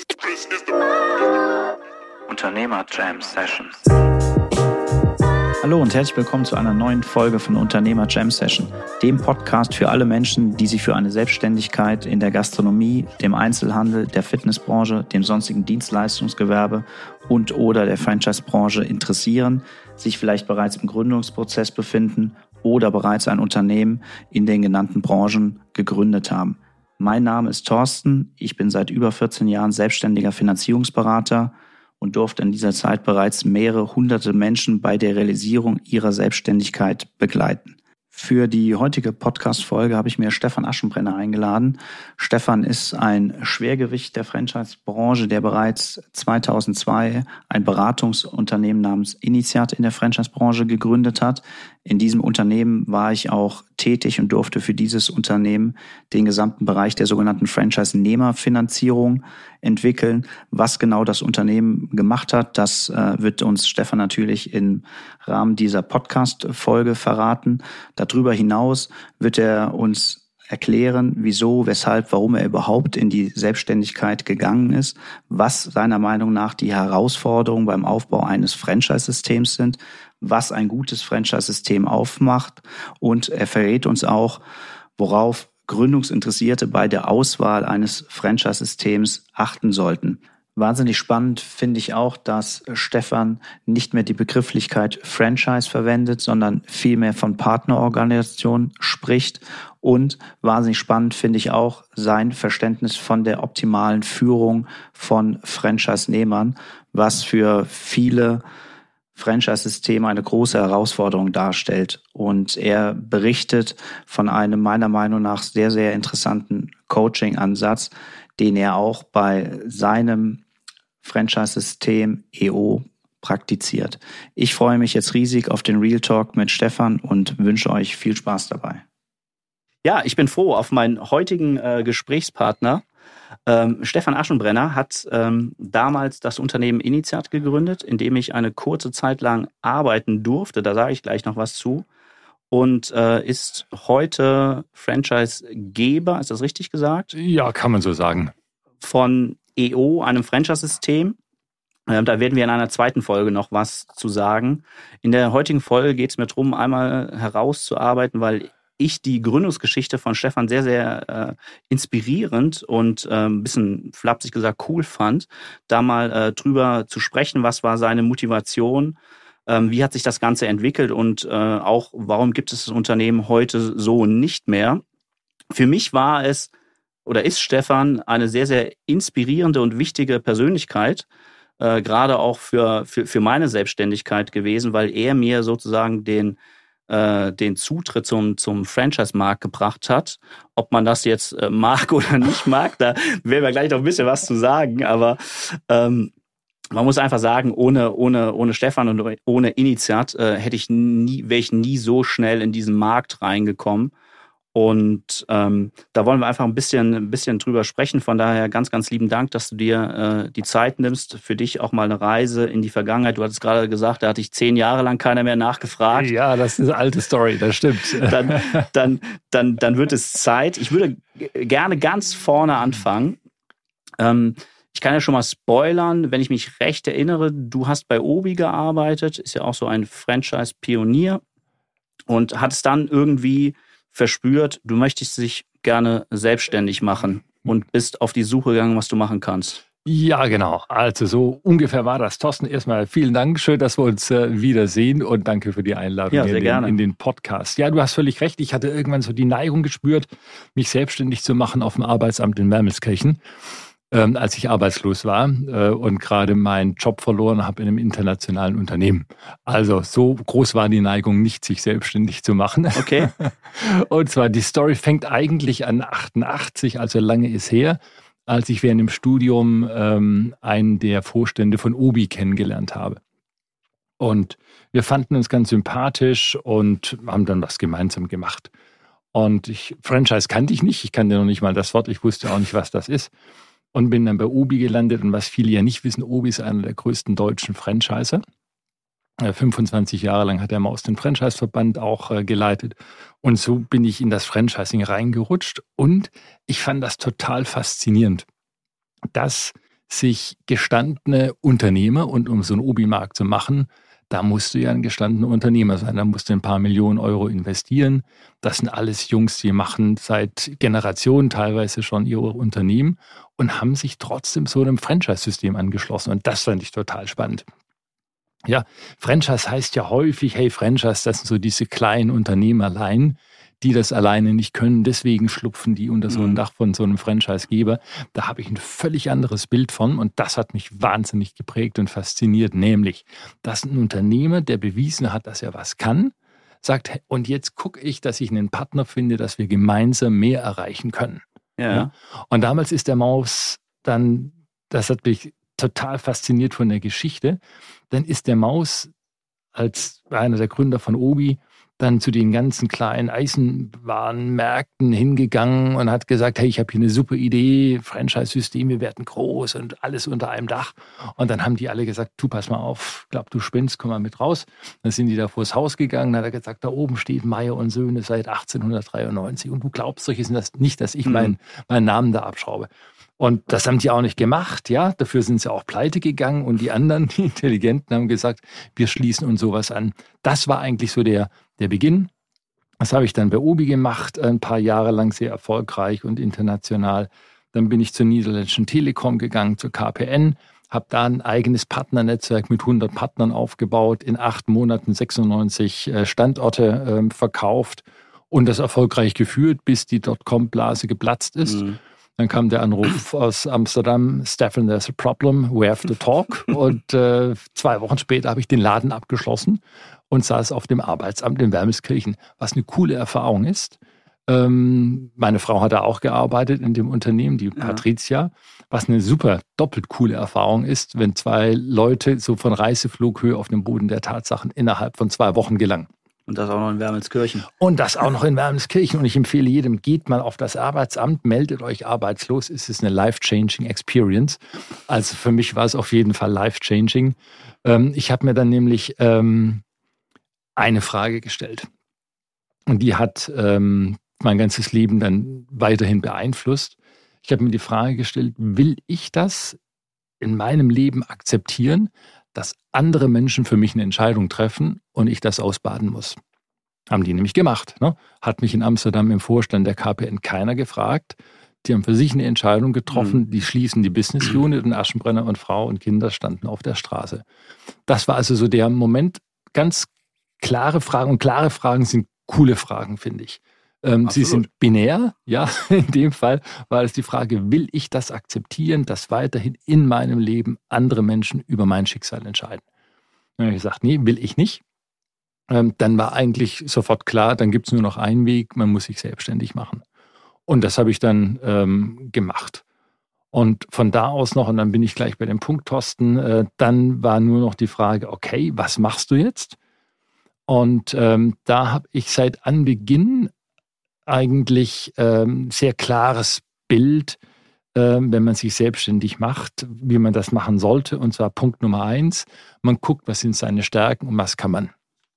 Unternehmer Jam Sessions. Hallo und herzlich willkommen zu einer neuen Folge von Unternehmer Jam Session, dem Podcast für alle Menschen, die sich für eine Selbstständigkeit in der Gastronomie, dem Einzelhandel, der Fitnessbranche, dem sonstigen Dienstleistungsgewerbe und oder der Franchise-Branche interessieren, sich vielleicht bereits im Gründungsprozess befinden oder bereits ein Unternehmen in den genannten Branchen gegründet haben. Mein Name ist Thorsten, ich bin seit über 14 Jahren selbstständiger Finanzierungsberater und durfte in dieser Zeit bereits mehrere hunderte Menschen bei der Realisierung ihrer Selbstständigkeit begleiten. Für die heutige Podcast-Folge habe ich mir Stefan Aschenbrenner eingeladen. Stefan ist ein Schwergewicht der Franchise-Branche, der bereits 2002 ein Beratungsunternehmen namens Initiat in der Franchise-Branche gegründet hat. In diesem Unternehmen war ich auch tätig und durfte für dieses Unternehmen den gesamten Bereich der sogenannten Franchise-Nehmerfinanzierung entwickeln. Was genau das Unternehmen gemacht hat, das wird uns Stefan natürlich im Rahmen dieser Podcast-Folge verraten. Darüber hinaus wird er uns erklären, wieso, weshalb, warum er überhaupt in die Selbstständigkeit gegangen ist, was seiner Meinung nach die Herausforderungen beim Aufbau eines Franchise-Systems sind, was ein gutes Franchise-System aufmacht, und er verrät uns auch, worauf Gründungsinteressierte bei der Auswahl eines Franchise-Systems achten sollten. Wahnsinnig spannend finde ich auch, dass Stefan nicht mehr die Begrifflichkeit Franchise verwendet, sondern vielmehr von Partnerorganisation spricht. Und wahnsinnig spannend finde ich auch sein Verständnis von der optimalen Führung von Franchise-Nehmern, was für viele Franchise-Systeme eine große Herausforderung darstellt. Und er berichtet von einem meiner Meinung nach sehr, sehr interessanten Coaching-Ansatz, den er auch bei seinem Franchise-System EO praktiziert. Ich freue mich jetzt riesig auf den Real Talk mit Stefan und wünsche euch viel Spaß dabei. Ja, ich bin froh auf meinen heutigen Gesprächspartner. Stefan Aschenbrenner hat damals das Unternehmen Initiat gegründet, in dem ich eine kurze Zeit lang arbeiten durfte. Da sage ich gleich noch was zu. Und ist heute Franchise-Geber, ist das richtig gesagt? Ja, kann man so sagen. Von EO, einem Franchise-System. Da werden wir in einer zweiten Folge noch was zu sagen. In der heutigen Folge geht es mir darum, einmal herauszuarbeiten, weil ich die Gründungsgeschichte von Stefan sehr, sehr inspirierend und ein bisschen flapsig gesagt cool fand, da mal drüber zu sprechen, was war seine Motivation, wie hat sich das Ganze entwickelt und auch, warum gibt es das Unternehmen heute so nicht mehr. Für mich war es oder ist Stefan eine sehr, sehr inspirierende und wichtige Persönlichkeit, gerade auch für meine Selbstständigkeit gewesen, weil er mir sozusagen den Zutritt zum Franchise-Markt gebracht hat. Ob man das jetzt mag oder nicht mag, da werden wir gleich noch ein bisschen was zu sagen, aber man muss einfach sagen, ohne Stefan und ohne Initiat wäre ich nie so schnell in diesen Markt reingekommen. Und da wollen wir einfach ein bisschen drüber sprechen. Von daher ganz, ganz lieben Dank, dass du dir die Zeit nimmst, für dich auch mal eine Reise in die Vergangenheit. Du hattest gerade gesagt, da hatte ich 10 Jahre lang keiner mehr nachgefragt. Ja, das ist eine alte Story, das stimmt. Dann wird es Zeit. Ich würde gerne ganz vorne anfangen. Ich kann ja schon mal spoilern, wenn ich mich recht erinnere, du hast bei Obi gearbeitet, ist ja auch so ein Franchise-Pionier und hattest dann irgendwie verspürt, du möchtest dich gerne selbstständig machen und bist auf die Suche gegangen, was du machen kannst. Ja, genau. Also so ungefähr war das. Thorsten, erstmal vielen Dank. Schön, dass wir uns wiedersehen und danke für die Einladung in den Podcast. Ja, du hast völlig recht. Ich hatte irgendwann so die Neigung gespürt, mich selbstständig zu machen auf dem Arbeitsamt in Wermelskirchen, als ich arbeitslos war und gerade meinen Job verloren habe in einem internationalen Unternehmen. Also so groß war die Neigung nicht, sich selbstständig zu machen. Okay. Und zwar die Story fängt eigentlich an 88, also lange ist her, als ich während dem Studium einen der Vorstände von Obi kennengelernt habe. Und wir fanden uns ganz sympathisch und haben dann was gemeinsam gemacht. Und Franchise kannte ich nicht, ich kannte noch nicht mal das Wort, ich wusste auch nicht, was das ist. Und bin dann bei Obi gelandet. Und was viele ja nicht wissen, Obi ist einer der größten deutschen Franchiser. 25 Jahre lang hat er mal aus dem Franchise-Verband auch geleitet. Und so bin ich in das Franchising reingerutscht. Und ich fand das total faszinierend, dass sich gestandene Unternehmer, und um so einen Obi-Markt zu machen, da musst du ja ein gestandener Unternehmer sein. Da musst du ein paar Millionen Euro investieren. Das sind alles Jungs, die machen seit Generationen teilweise schon ihre Unternehmen und haben sich trotzdem so einem Franchise-System angeschlossen. Und das fand ich total spannend. Ja, Franchise heißt ja häufig, hey, Franchise, das sind so diese kleinen Unternehmerlein, die das alleine nicht können. Deswegen schlupfen die unter so ein Dach von so einem Franchise-Geber. Da habe ich ein völlig anderes Bild von und das hat mich wahnsinnig geprägt und fasziniert. Nämlich, dass ein Unternehmer, der bewiesen hat, dass er was kann, sagt, und jetzt gucke ich, dass ich einen Partner finde, dass wir gemeinsam mehr erreichen können. Ja. Und damals ist der Maus dann, das hat mich total fasziniert von der Geschichte, dann ist der Maus als einer der Gründer von Obi dann zu den ganzen kleinen Eisenwarenmärkten hingegangen und hat gesagt, hey, ich habe hier eine super Idee, Franchise-System, wir werden groß und alles unter einem Dach. Und dann haben die alle gesagt, du, pass mal auf, glaub, du spinnst, komm mal mit raus. Dann sind die da vors Haus gegangen, dann hat er gesagt, da oben steht Meyer und Söhne seit 1893 und du glaubst solches nicht, dass ich meinen Namen da abschraube. Und das haben die auch nicht gemacht, ja. Dafür sind sie auch pleite gegangen und die anderen, die Intelligenten, haben gesagt, wir schließen uns sowas an. Das war eigentlich so der Beginn. Das habe ich dann bei Obi gemacht, ein paar Jahre lang sehr erfolgreich und international. Dann bin ich zur Niederländischen Telekom gegangen, zur KPN, habe da ein eigenes Partnernetzwerk mit 100 Partnern aufgebaut, in 8 Monaten 96 Standorte verkauft und das erfolgreich geführt, bis die Dotcom-Blase geplatzt ist. Dann kam der Anruf aus Amsterdam, Stefan, there's a problem, we have to talk. Und 2 Wochen später habe ich den Laden abgeschlossen und saß auf dem Arbeitsamt in Wermelskirchen, was eine coole Erfahrung ist. Meine Frau hat da auch gearbeitet in dem Unternehmen, die Patricia, was eine super doppelt coole Erfahrung ist, wenn 2 Leute so von Reiseflughöhe auf dem Boden der Tatsachen innerhalb von 2 Wochen gelangen. Und das auch noch in Wermelskirchen. Und das auch noch in Wermelskirchen. Und ich empfehle jedem, geht mal auf das Arbeitsamt, meldet euch arbeitslos. Es ist eine life-changing Experience. Also für mich war es auf jeden Fall life-changing. Ich habe mir dann nämlich eine Frage gestellt. Und die hat mein ganzes Leben dann weiterhin beeinflusst. Ich habe mir die Frage gestellt, will ich das in meinem Leben akzeptieren, dass andere Menschen für mich eine Entscheidung treffen und ich das ausbaden muss? Haben die nämlich gemacht. Ne? Hat mich in Amsterdam im Vorstand der KPN keiner gefragt. Die haben für sich eine Entscheidung getroffen, die schließen die Business Unit und Aschenbrenner und Frau und Kinder standen auf der Straße. Das war also so der Moment, ganz klare Fragen. Und klare Fragen sind coole Fragen, finde ich. Sie sind binär, ja, in dem Fall war es die Frage, will ich das akzeptieren, dass weiterhin in meinem Leben andere Menschen über mein Schicksal entscheiden? Dann habe ich gesagt, nee, will ich nicht. Dann war eigentlich sofort klar, dann gibt es nur noch einen Weg, man muss sich selbstständig machen. Und das habe ich dann gemacht. Und von da aus noch, und dann bin ich gleich bei dem Punkt, Thorsten, dann war nur noch die Frage, okay, was machst du jetzt? Und da habe ich seit Anbeginn eigentlich sehr klares Bild, wenn man sich selbstständig macht, wie man das machen sollte. Und zwar Punkt Nummer 1, man guckt, was sind seine Stärken und was kann man.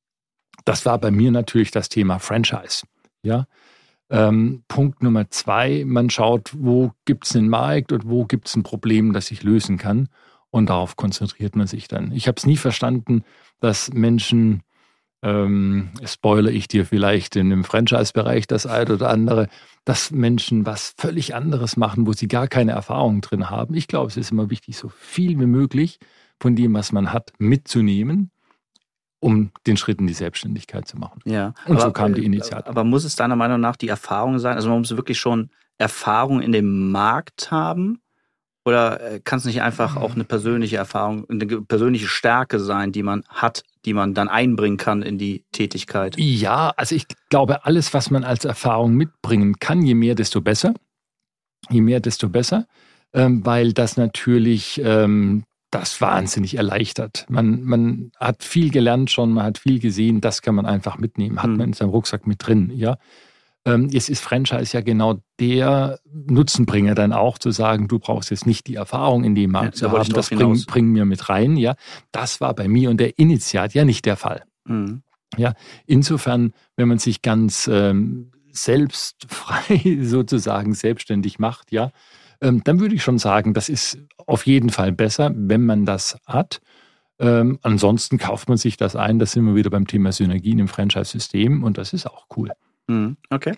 Das war bei mir natürlich das Thema Franchise. Ja? Punkt Nummer 2, man schaut, wo gibt es einen Markt und wo gibt es ein Problem, das ich lösen kann. Und darauf konzentriert man sich dann. Ich habe es nie verstanden, dass Menschen, spoilere ich dir vielleicht in dem Franchise-Bereich das eine oder andere, dass Menschen was völlig anderes machen, wo sie gar keine Erfahrung drin haben. Ich glaube, es ist immer wichtig, so viel wie möglich von dem, was man hat, mitzunehmen, um den Schritt in die Selbstständigkeit zu machen. Ja, und so kam die Initiative. Aber muss es deiner Meinung nach die Erfahrung sein? Also man muss wirklich schon Erfahrung in dem Markt haben? Oder kann es nicht einfach auch eine persönliche Erfahrung, eine persönliche Stärke sein, die man hat, die man dann einbringen kann in die Tätigkeit? Ja, also ich glaube, alles, was man als Erfahrung mitbringen kann, je mehr, desto besser. Je mehr, desto besser, weil das natürlich das wahnsinnig erleichtert. Man hat viel gelernt schon, man hat viel gesehen, das kann man einfach mitnehmen, hat man in seinem Rucksack mit drin, ja. Jetzt ist Franchise ja genau der Nutzenbringer dann auch, zu sagen, du brauchst jetzt nicht die Erfahrung in dem Markt zu haben, das bring mir mit rein. Ja, das war bei mir und der Initiat ja nicht der Fall. Ja, insofern, wenn man sich ganz selbstfrei sozusagen selbstständig macht, ja, dann würde ich schon sagen, das ist auf jeden Fall besser, wenn man das hat. Ansonsten kauft man sich das ein, da sind wir wieder beim Thema Synergien im Franchise-System und das ist auch cool. Okay.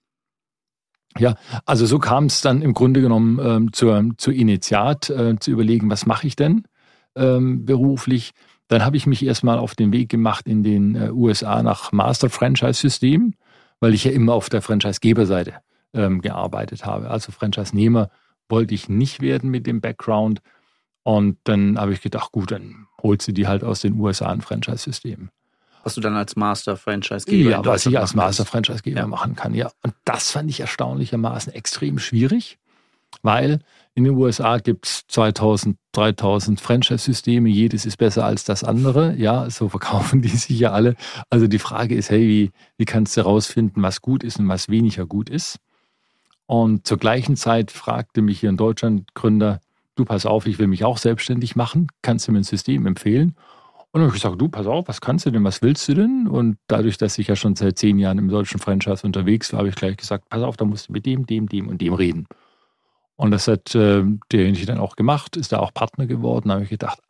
Ja, also so kam es dann im Grunde genommen zur Initiat, zu überlegen, was mache ich denn beruflich. Dann habe ich mich erstmal auf den Weg gemacht in den USA nach Master-Franchise-System, weil ich ja immer auf der Franchise-Geber-Seite gearbeitet habe. Also Franchise-Nehmer wollte ich nicht werden mit dem Background. Und dann habe ich gedacht, gut, dann holst du die halt aus den USA ein Franchise-System. Was du dann als Master-Franchise-Geber ja, was ich als Master-Franchise-Geber machen kann, ja. Und das fand ich erstaunlichermaßen extrem schwierig, weil in den USA gibt es 2000, 3000 Franchise-Systeme, jedes ist besser als das andere. Ja, so verkaufen die sich ja alle. Also die Frage ist, hey, wie kannst du herausfinden, was gut ist und was weniger gut ist? Und zur gleichen Zeit fragte mich hier in Deutschland Gründer, du, pass auf, ich will mich auch selbstständig machen, kannst du mir ein System empfehlen? Und dann habe ich gesagt, du, pass auf, was kannst du denn, was willst du denn? Und dadurch, dass ich ja schon seit 10 Jahren im deutschen Franchise unterwegs war, habe ich gleich gesagt, pass auf, da musst du mit dem und dem reden. Und das hat derjenige dann auch gemacht, ist da auch Partner geworden. Da habe ich gedacht,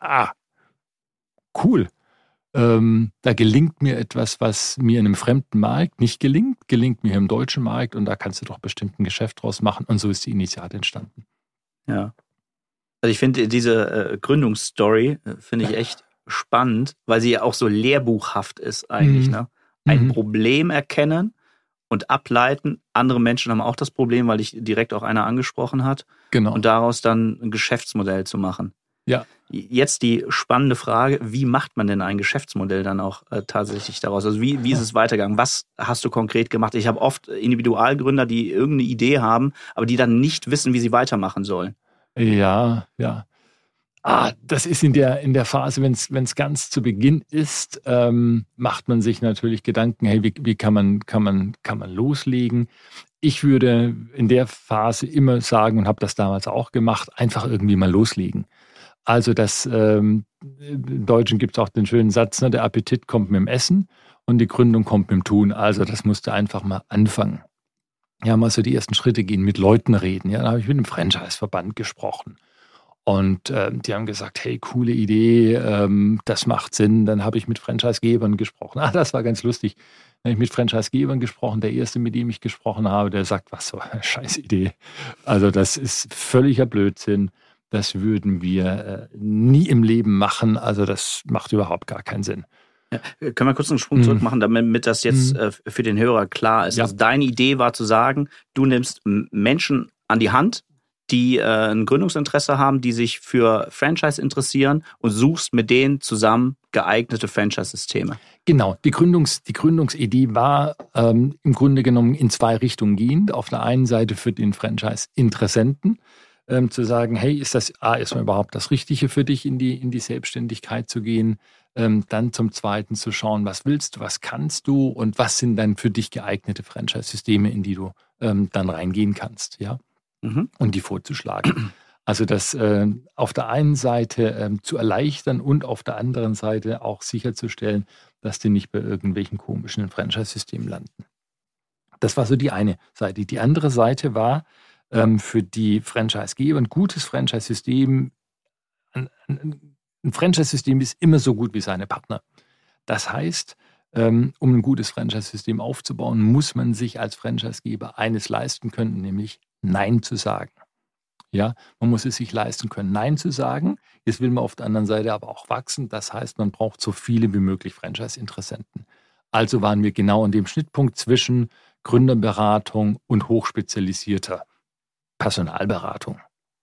cool, da gelingt mir etwas, was mir in einem fremden Markt nicht gelingt mir im deutschen Markt und da kannst du doch bestimmt ein Geschäft draus machen. Und so ist die Initiat entstanden. Ja. Also ich finde diese Gründungsstory, finde ich echt spannend, weil sie ja auch so lehrbuchhaft ist eigentlich. Ne? Ein Problem erkennen und ableiten. Andere Menschen haben auch das Problem, weil dich direkt auch einer angesprochen hat. Genau. Und daraus dann ein Geschäftsmodell zu machen. Ja. Jetzt die spannende Frage, wie macht man denn ein Geschäftsmodell dann auch tatsächlich daraus? Also wie ist es weitergegangen? Was hast du konkret gemacht? Ich habe oft Individualgründer, die irgendeine Idee haben, aber die dann nicht wissen, wie sie weitermachen sollen. Ja. Das ist in der Phase, wenn es ganz zu Beginn ist, macht man sich natürlich Gedanken, hey, wie kann man loslegen? Ich würde in der Phase immer sagen, und habe das damals auch gemacht, einfach irgendwie mal loslegen. Also im Deutschen gibt es auch den schönen Satz, ne, der Appetit kommt mit dem Essen und die Gründung kommt mit dem Tun. Also das musst du einfach mal anfangen. Ja, mal so die ersten Schritte gehen, mit Leuten reden. Ja, da habe ich mit dem Franchise-Verband gesprochen. Und die haben gesagt, hey, coole Idee, das macht Sinn. Dann habe ich mit Franchise-Gebern gesprochen. Das war ganz lustig. Dann habe ich mit Franchise-Gebern gesprochen. Der erste, mit dem ich gesprochen habe, der sagt, was so eine scheiß Idee. Also das ist völliger Blödsinn. Das würden wir nie im Leben machen. Also das macht überhaupt gar keinen Sinn. Ja, können wir kurz einen Sprung zurück machen, damit das jetzt für den Hörer klar ist. Ja. Also deine Idee war zu sagen, du nimmst Menschen an die Hand, die ein Gründungsinteresse haben, die sich für Franchise interessieren und suchst mit denen zusammen geeignete Franchise-Systeme. Genau, die Gründungsidee war im Grunde genommen in 2 Richtungen gehend. Auf der einen Seite für den Franchise-Interessenten zu sagen, hey, ist das erstmal überhaupt das Richtige für dich, in die Selbstständigkeit zu gehen? Dann zum Zweiten zu schauen, was willst du, was kannst du und was sind dann für dich geeignete Franchise-Systeme, in die du dann reingehen kannst, ja? Und die vorzuschlagen. Also das auf der einen Seite zu erleichtern und auf der anderen Seite auch sicherzustellen, dass die nicht bei irgendwelchen komischen Franchise-Systemen landen. Das war so die eine Seite. Die andere Seite war für die Franchise-Geber ein gutes Franchise-System. Ein Franchise-System ist immer so gut wie seine Partner. Das heißt, um ein gutes Franchise-System aufzubauen, muss man sich als Franchise-Geber eines leisten können, nämlich Nein zu sagen. Ja, man muss es sich leisten können, Nein zu sagen. Jetzt will man auf der anderen Seite aber auch wachsen. Das heißt, man braucht so viele wie möglich Franchise-Interessenten. Also waren wir genau an dem Schnittpunkt zwischen Gründerberatung und hochspezialisierter Personalberatung.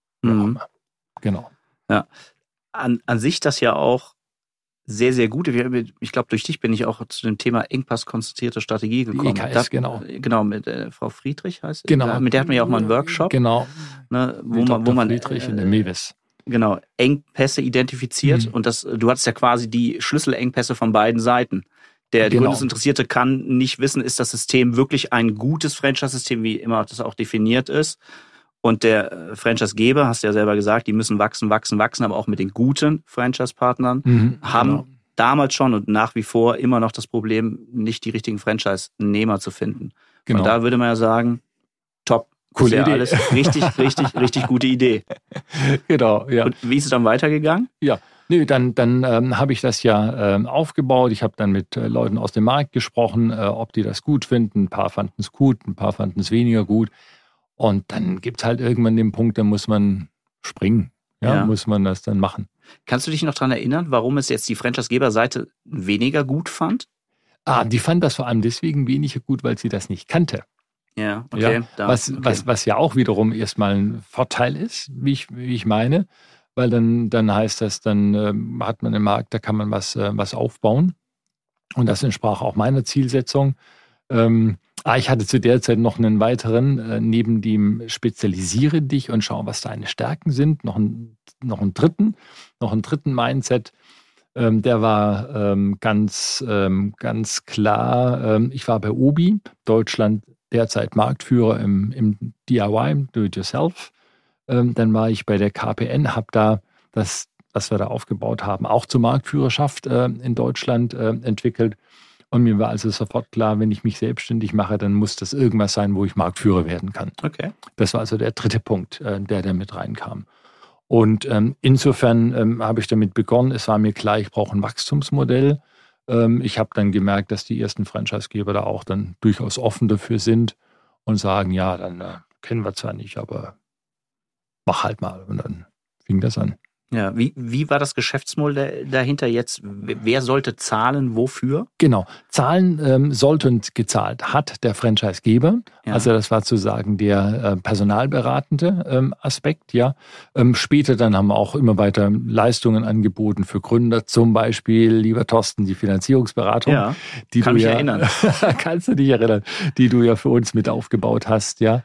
Genau. Ja. An sich das ja auch sehr, sehr gut. Ich glaube, durch dich bin ich auch zu dem Thema engpasskonzentrierte Strategie gekommen. Die EKS, genau. Genau, mit Frau Friedrich heißt sie. Genau. Mit der hatten wir ja auch mal einen Workshop. Genau. Ne, wo man Friedrich in der Mewis. Genau, Engpässe identifiert. Und du hattest ja quasi die Schlüsselengpässe von beiden Seiten. Der Gründungsinteressierte kann nicht wissen, ist das System wirklich ein gutes Franchise-System, wie immer das auch definiert ist. Und der Franchise-Geber, hast du ja selber gesagt, die müssen wachsen, aber auch mit den guten Franchise-Partnern, haben damals schon und nach wie vor immer noch das Problem, nicht die richtigen Franchise-Nehmer zu finden. Genau. Und da würde man ja sagen, top, Coole Idee. Alles richtig gute Idee. Genau, ja. Und wie ist es dann weitergegangen? Ja, dann habe ich das ja aufgebaut. Ich habe dann mit Leuten aus dem Markt gesprochen, ob die das gut finden. Ein paar fanden es gut, ein paar fanden es weniger gut. Und dann gibt es halt irgendwann den Punkt, da muss man springen. Ja, muss man das dann machen. Kannst du dich noch daran erinnern, warum es jetzt die Franchise-Geber-Seite weniger gut fand? Die fand das vor allem deswegen weniger gut, weil sie das nicht kannte. Ja, okay. Ja, was ja auch wiederum erstmal ein Vorteil ist, wie ich meine, weil dann heißt das, dann hat man einen Markt, da kann man was aufbauen. Und das entsprach auch meiner Zielsetzung. Ich hatte zu der Zeit noch einen weiteren, neben dem Spezialisiere dich und schau, was deine Stärken sind, noch einen dritten Mindset. Der war ganz klar. Ich war bei Obi, Deutschland derzeit Marktführer im DIY, Do-it-yourself. Dann war ich bei der KPN, habe da das, was wir da aufgebaut haben, auch zur Marktführerschaft in Deutschland entwickelt. Und mir war also sofort klar, wenn ich mich selbstständig mache, dann muss das irgendwas sein, wo ich Marktführer werden kann. Okay. Das war also der dritte Punkt, der da mit reinkam. Und insofern habe ich damit begonnen. Es war mir klar, ich brauche ein Wachstumsmodell. Ich habe dann gemerkt, dass die ersten Franchisegeber da auch dann durchaus offen dafür sind und sagen, ja, dann kennen wir zwar nicht, aber mach halt mal. Und dann fing das an. Ja, wie war das Geschäftsmodell dahinter jetzt? Wer sollte zahlen, wofür? Genau, zahlen sollte und gezahlt hat der Franchisegeber. Ja. Also das war sozusagen der personalberatende Aspekt. Ja, später dann haben wir auch immer weiter Leistungen angeboten für Gründer, zum Beispiel, lieber Thorsten, die Finanzierungsberatung. Ja, kann mich erinnern. Kannst du dich erinnern, die du ja für uns mit aufgebaut hast. Ja,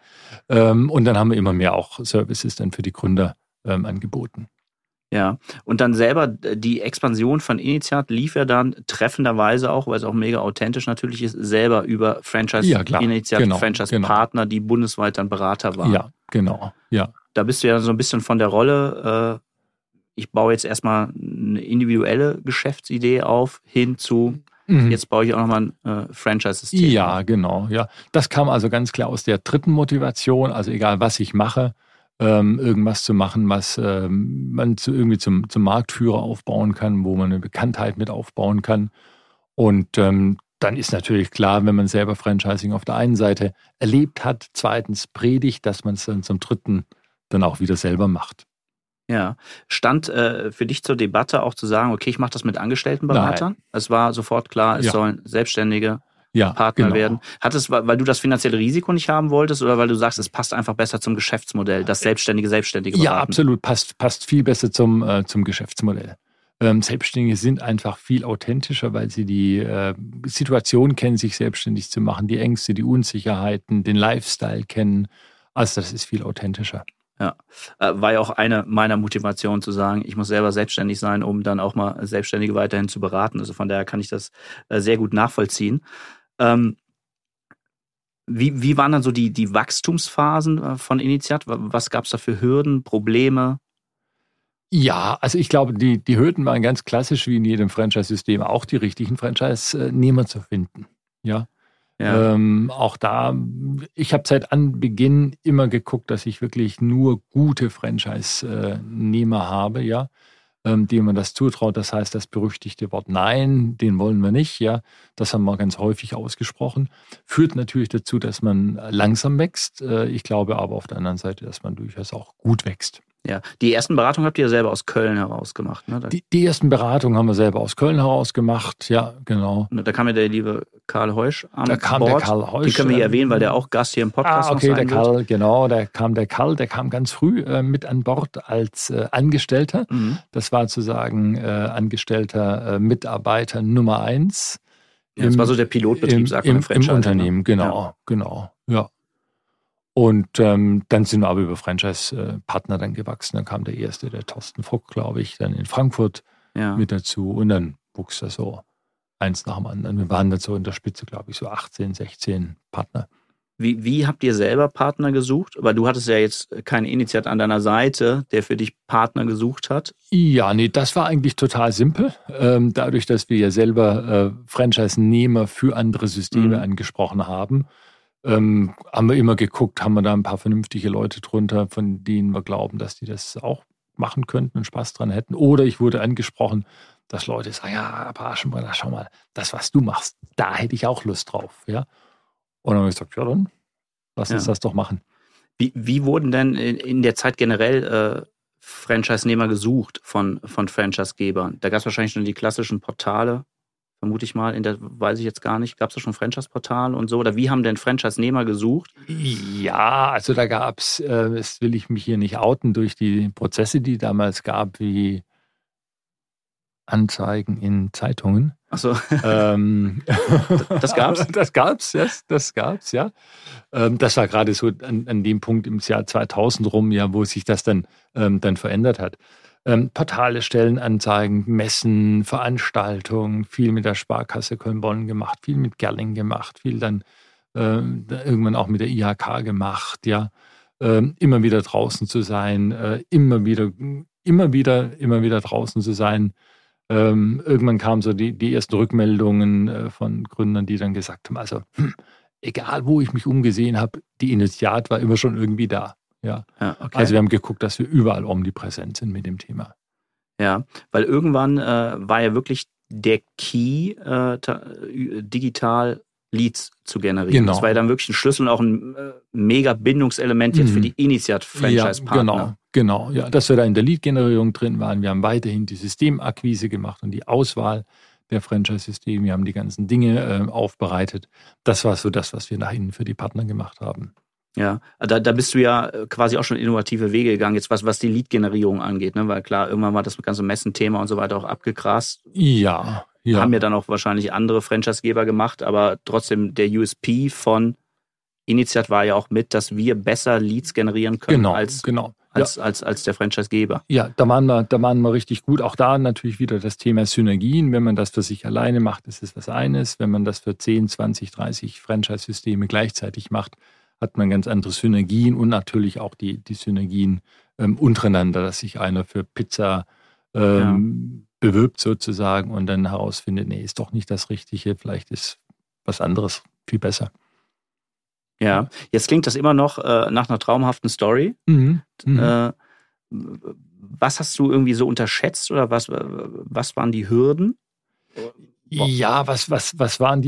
und dann haben wir immer mehr auch Services dann für die Gründer angeboten. Ja, und dann selber die Expansion von Initiat lief ja dann treffenderweise auch, weil es auch mega authentisch natürlich ist, selber über Franchise-Initiat, genau, Franchise-Partner, die bundesweit dann Berater waren. Ja, genau, ja. Da bist du ja so ein bisschen von der Rolle, ich baue jetzt erstmal eine individuelle Geschäftsidee auf, hin zu, jetzt baue ich auch nochmal ein Franchise-System. Ja, genau, ja. Das kam also ganz klar aus der dritten Motivation, also egal was ich mache, irgendwas zu machen, was man irgendwie zum Marktführer aufbauen kann, wo man eine Bekanntheit mit aufbauen kann. Und dann ist natürlich klar, wenn man selber Franchising auf der einen Seite erlebt hat, zweitens predigt, dass man es dann zum dritten dann auch wieder selber macht. Ja, stand für dich zur Debatte auch zu sagen, okay, ich mache das mit Angestelltenberatern? Nein. Es war sofort klar, es sollen Selbstständige Partner werden. Hat es, weil du das finanzielle Risiko nicht haben wolltest oder weil du sagst, es passt einfach besser zum Geschäftsmodell, das Selbstständige beraten? Ja, absolut, passt viel besser zum Geschäftsmodell. Selbstständige sind einfach viel authentischer, weil sie die Situation kennen, sich selbstständig zu machen, die Ängste, die Unsicherheiten, den Lifestyle kennen. Also das ist viel authentischer. Ja, war ja auch eine meiner Motivationen zu sagen, ich muss selber selbstständig sein, um dann auch mal Selbstständige weiterhin zu beraten. Also von daher kann ich das sehr gut nachvollziehen. Wie waren dann so die Wachstumsphasen von Initiat? Was gab es da für Hürden, Probleme? Ja, also ich glaube, die Hürden waren ganz klassisch, wie in jedem Franchise-System, auch die richtigen Franchise-Nehmer zu finden. Ja. Auch da, ich habe seit Anbeginn immer geguckt, dass ich wirklich nur gute Franchise-Nehmer habe, ja, denen man das zutraut. Das heißt, das berüchtigte Wort Nein, den wollen wir nicht, ja, das haben wir ganz häufig ausgesprochen. Führt natürlich dazu, dass man langsam wächst. Ich glaube aber auf der anderen Seite, dass man durchaus auch gut wächst. Ja, die ersten Beratungen habt ihr ja selber aus Köln heraus gemacht, ne? Die ersten Beratungen haben wir selber aus Köln heraus gemacht, ja, genau. Da kam ja der liebe Karl Heusch an Bord. Da kam der Karl Heusch. Den können wir hier erwähnen, weil der auch Gast hier im Podcast okay, noch sein der Karl, wird. Genau, der kam ganz früh mit an Bord als Angestellter. Das war sozusagen Angestellter Mitarbeiter Nummer 1. Ja, das war so der Pilotbetrieb, sagt man im Franchise. Im Unternehmen, genau, ja. Und dann sind wir aber über Franchise-Partner dann gewachsen. Dann kam der erste, der Thorsten Vogt, glaube ich, dann in Frankfurt mit dazu. Und dann wuchs das so eins nach dem anderen. Wir waren dann so in der Spitze, glaube ich, so 18, 16 Partner. Wie habt ihr selber Partner gesucht? Aber du hattest ja jetzt keinen Initiat an deiner Seite, der für dich Partner gesucht hat. Ja, nee, das war eigentlich total simpel. Dadurch, dass wir ja selber Franchise-Nehmer für andere Systeme angesprochen haben, haben wir immer geguckt, haben wir da ein paar vernünftige Leute drunter, von denen wir glauben, dass die das auch machen könnten und Spaß dran hätten. Oder ich wurde angesprochen, dass Leute sagen, ja, aber Aschenbrenner, schau mal, das, was du machst, da hätte ich auch Lust drauf. Ja? Und dann habe ich gesagt, ja dann, lass uns das doch machen. Wie wurden denn in der Zeit generell Franchise-Nehmer gesucht von Franchise-Gebern? Da gab es wahrscheinlich schon die klassischen Portale, vermute ich mal, weiß ich jetzt gar nicht. Gab es da schon Franchise-Portale und so? Oder wie haben denn Franchise-Nehmer gesucht? Ja, also da gab es, das will ich mich hier nicht outen, durch die Prozesse, die damals gab, wie Anzeigen in Zeitungen. Ach so. Das gab's? Das gab's, ja. Das war gerade so an dem Punkt im Jahr 2000 rum, ja, wo sich das dann verändert hat. Portale, Stellenanzeigen, Messen, Veranstaltungen, viel mit der Sparkasse Köln-Bonn gemacht, viel mit Gerling gemacht, viel dann irgendwann auch mit der IHK gemacht, ja. Immer wieder draußen zu sein, immer wieder draußen zu sein. Irgendwann kamen so die ersten Rückmeldungen von Gründern, die dann gesagt haben, also egal wo ich mich umgesehen habe, die Initiat war immer schon irgendwie da. Ja. Okay. Also wir haben geguckt, dass wir überall omnipräsent sind mit dem Thema. Ja, weil irgendwann war ja wirklich der Key, digital Leads zu generieren. Genau. Das war ja dann wirklich ein Schlüssel und auch ein mega Bindungselement jetzt für die Initiat-Franchise-Partner. Ja, genau. Ja, dass wir da in der Lead-Generierung drin waren. Wir haben weiterhin die Systemakquise gemacht und die Auswahl der Franchise-Systeme. Wir haben die ganzen Dinge aufbereitet. Das war so das, was wir nach innen für die Partner gemacht haben. Ja, da bist du ja quasi auch schon innovative Wege gegangen, jetzt was die Lead-Generierung angeht, ne? Weil klar, irgendwann war das ganze Messenthema und so weiter auch abgegrast. Ja. Haben ja dann auch wahrscheinlich andere Franchise-Geber gemacht, aber trotzdem der USP von Initiat war ja auch mit, dass wir besser Leads generieren können als der Franchise-Geber. Ja, da waren wir richtig gut. Auch da natürlich wieder das Thema Synergien. Wenn man das für sich alleine macht, ist es was eines. Wenn man das für 10, 20, 30 Franchise-Systeme gleichzeitig macht, hat man ganz andere Synergien und natürlich auch die Synergien untereinander, dass sich einer für Pizza bewirbt sozusagen und dann herausfindet, nee, ist doch nicht das Richtige, vielleicht ist was anderes viel besser. Ja, jetzt klingt das immer noch nach einer traumhaften Story. Was hast du irgendwie so unterschätzt oder was waren die Hürden? Ja, was waren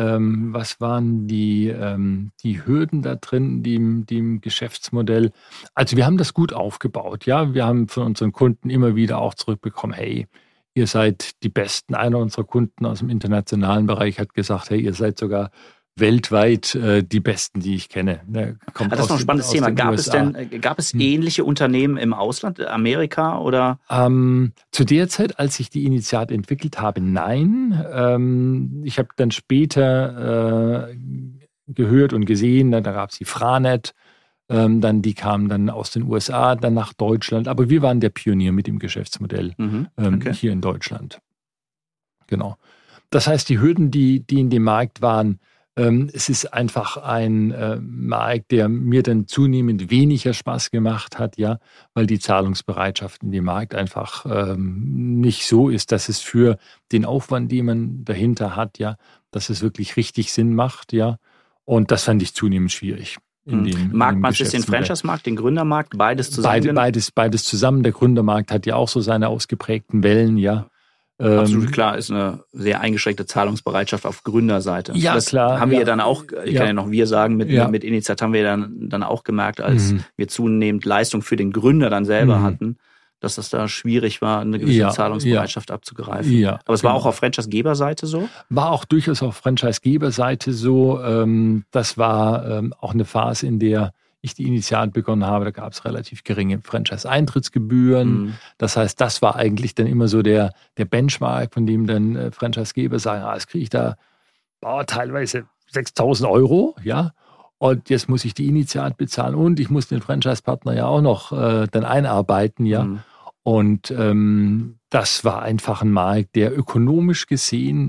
die Hürden da drin, die im Geschäftsmodell? Also wir haben das gut aufgebaut, ja. Wir haben von unseren Kunden immer wieder auch zurückbekommen, hey, ihr seid die Besten. Einer unserer Kunden aus dem internationalen Bereich hat gesagt, hey, ihr seid sogar weltweit die Besten, die ich kenne. Das ist noch ein spannendes Thema. Gab es ähnliche Unternehmen im Ausland, Amerika oder? Zu der Zeit, als ich die Initiat entwickelt habe, nein. Ich habe dann später gehört und gesehen, da gab es die Franet, die kamen dann aus den USA, dann nach Deutschland. Aber wir waren der Pionier mit dem Geschäftsmodell hier in Deutschland. Genau. Das heißt, die Hürden, die in dem Markt waren, es ist einfach ein Markt, der mir dann zunehmend weniger Spaß gemacht hat, ja, weil die Zahlungsbereitschaft in dem Markt einfach nicht so ist, dass es für den Aufwand, den man dahinter hat, ja, dass es wirklich richtig Sinn macht, ja. Und das fand ich zunehmend schwierig. Mag man es den Franchise-Markt, den Gründermarkt, beides zusammen? Beides zusammen. Der Gründermarkt hat ja auch so seine ausgeprägten Wellen, ja. Absolut klar, ist eine sehr eingeschränkte Zahlungsbereitschaft auf Gründerseite. Ja, das klar. Haben wir dann auch, ich kann ja noch wir sagen, mit Initiat haben wir dann auch gemerkt, als wir zunehmend Leistung für den Gründer dann selber hatten, dass das da schwierig war, eine gewisse Zahlungsbereitschaft abzugreifen. Ja, aber es war auch auf Franchise-Geber-Seite so? War auch durchaus auf Franchise-Geber-Seite so. Das war auch eine Phase, in der ich die Initiat begonnen habe, da gab es relativ geringe Franchise-Eintrittsgebühren. Das heißt, das war eigentlich dann immer so der Benchmark, von dem dann Franchise-Geber sagen, das kriege ich da teilweise 6.000 €, ja. Und jetzt muss ich die Initiat bezahlen und ich muss den Franchise-Partner ja auch noch dann einarbeiten, ja. Und das war einfach ein Markt, der ökonomisch gesehen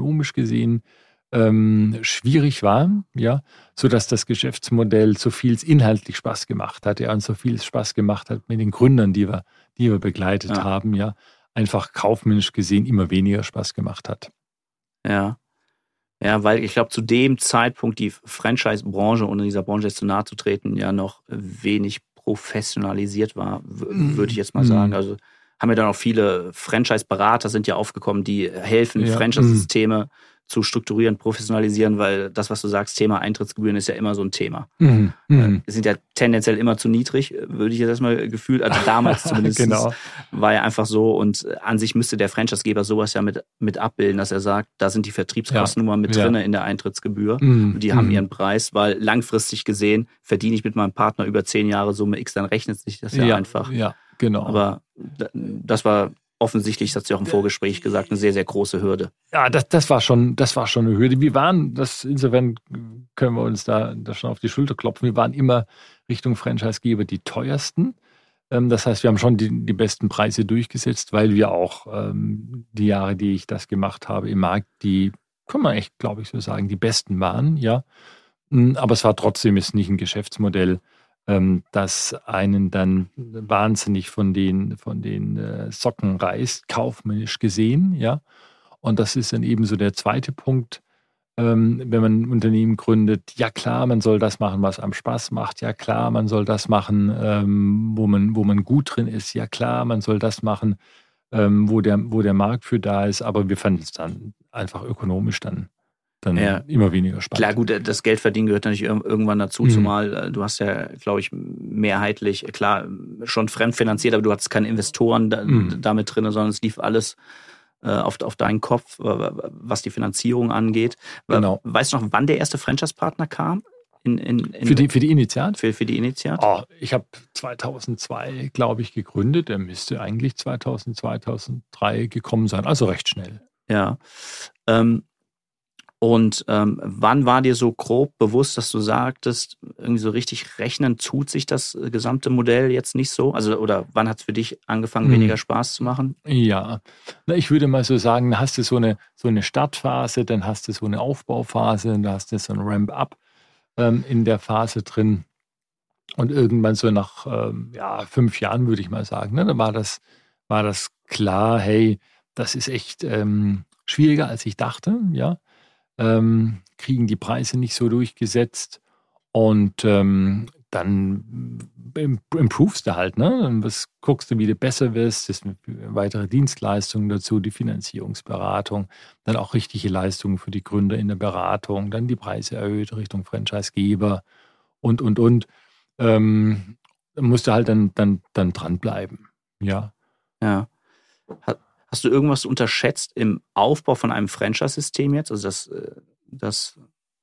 schwierig war, ja, sodass das Geschäftsmodell so viel inhaltlich Spaß gemacht hat, ja, und so viel Spaß gemacht hat mit den Gründern, die wir begleitet haben, ja, einfach kaufmännisch gesehen immer weniger Spaß gemacht hat. Ja. Ja, weil ich glaube, zu dem Zeitpunkt die Franchise-Branche, ohne dieser Branche jetzt zu nahe zu treten, ja noch wenig professionalisiert war, würde ich jetzt mal sagen. Also haben ja dann auch viele Franchise-Berater sind ja aufgekommen, die helfen, Franchise-Systeme zu strukturieren, professionalisieren, weil das, was du sagst, Thema Eintrittsgebühren ist ja immer so ein Thema. Sind ja tendenziell immer zu niedrig, würde ich jetzt erstmal gefühlt, also damals zumindest Genau. war ja einfach so und an sich müsste der Franchisegeber sowas ja mit abbilden, dass er sagt, da sind die Vertriebskosten nun mal mit drin in der Eintrittsgebühr und die haben ihren Preis, weil langfristig gesehen verdiene ich mit meinem Partner über 10 Jahre Summe X, dann rechnet sich das ja einfach. Ja, genau. Aber das war offensichtlich, das hast du ja auch im Vorgespräch gesagt, eine sehr, sehr große Hürde. Ja, das war schon eine Hürde. Wir waren, insofern können wir uns da schon auf die Schulter klopfen, wir waren immer Richtung Franchisegeber die teuersten. Das heißt, wir haben schon die besten Preise durchgesetzt, weil wir auch die Jahre, die ich das gemacht habe im Markt, die, kann man echt, glaube ich, so sagen, die besten waren, ja. Aber es war trotzdem jetzt nicht ein Geschäftsmodell, das einen dann wahnsinnig von den Socken reißt, kaufmännisch gesehen, ja. Und das ist dann eben so der zweite Punkt, wenn man ein Unternehmen gründet. Ja klar, man soll das machen, was einem Spaß macht. Ja klar, man soll das machen, wo man gut drin ist. Ja klar, man soll das machen, wo der Markt für da ist. Aber wir fanden es dann einfach ökonomisch dann immer weniger spannend. Klar, gut, das Geldverdienen gehört natürlich irgendwann dazu, zumal du hast ja, glaube ich, mehrheitlich, klar, schon fremdfinanziert, aber du hattest keine Investoren damit drin, sondern es lief alles auf deinen Kopf, was die Finanzierung angeht. Genau. Weißt du noch, wann der erste Franchise-Partner kam? Für die Initiat? Für die Initiat? Oh, ich habe 2002, glaube ich, gegründet. Der müsste eigentlich 2003 gekommen sein, also recht schnell. Ja. Und wann war dir so grob bewusst, dass du sagtest, irgendwie so richtig rechnen tut sich das gesamte Modell jetzt nicht so? Also, oder wann hat es für dich angefangen, weniger Spaß zu machen? Ja, ich würde mal so sagen, dann hast du so eine Startphase, dann hast du so eine Aufbauphase, dann hast du so ein Ramp-up in der Phase drin. Und irgendwann so nach 5 Jahren, würde ich mal sagen, da war das klar, hey, das ist echt schwieriger, als ich dachte, ja. Kriegen die Preise nicht so durchgesetzt und dann improvest du halt, ne? Dann guckst du, wie du besser wirst, das sind weitere Dienstleistungen dazu, die Finanzierungsberatung, dann auch richtige Leistungen für die Gründer in der Beratung, dann die Preise erhöht Richtung Franchisegeber und. Dann musst du halt dann dranbleiben, ja. Ja. Hast du irgendwas unterschätzt im Aufbau von einem Franchise-System jetzt? Also das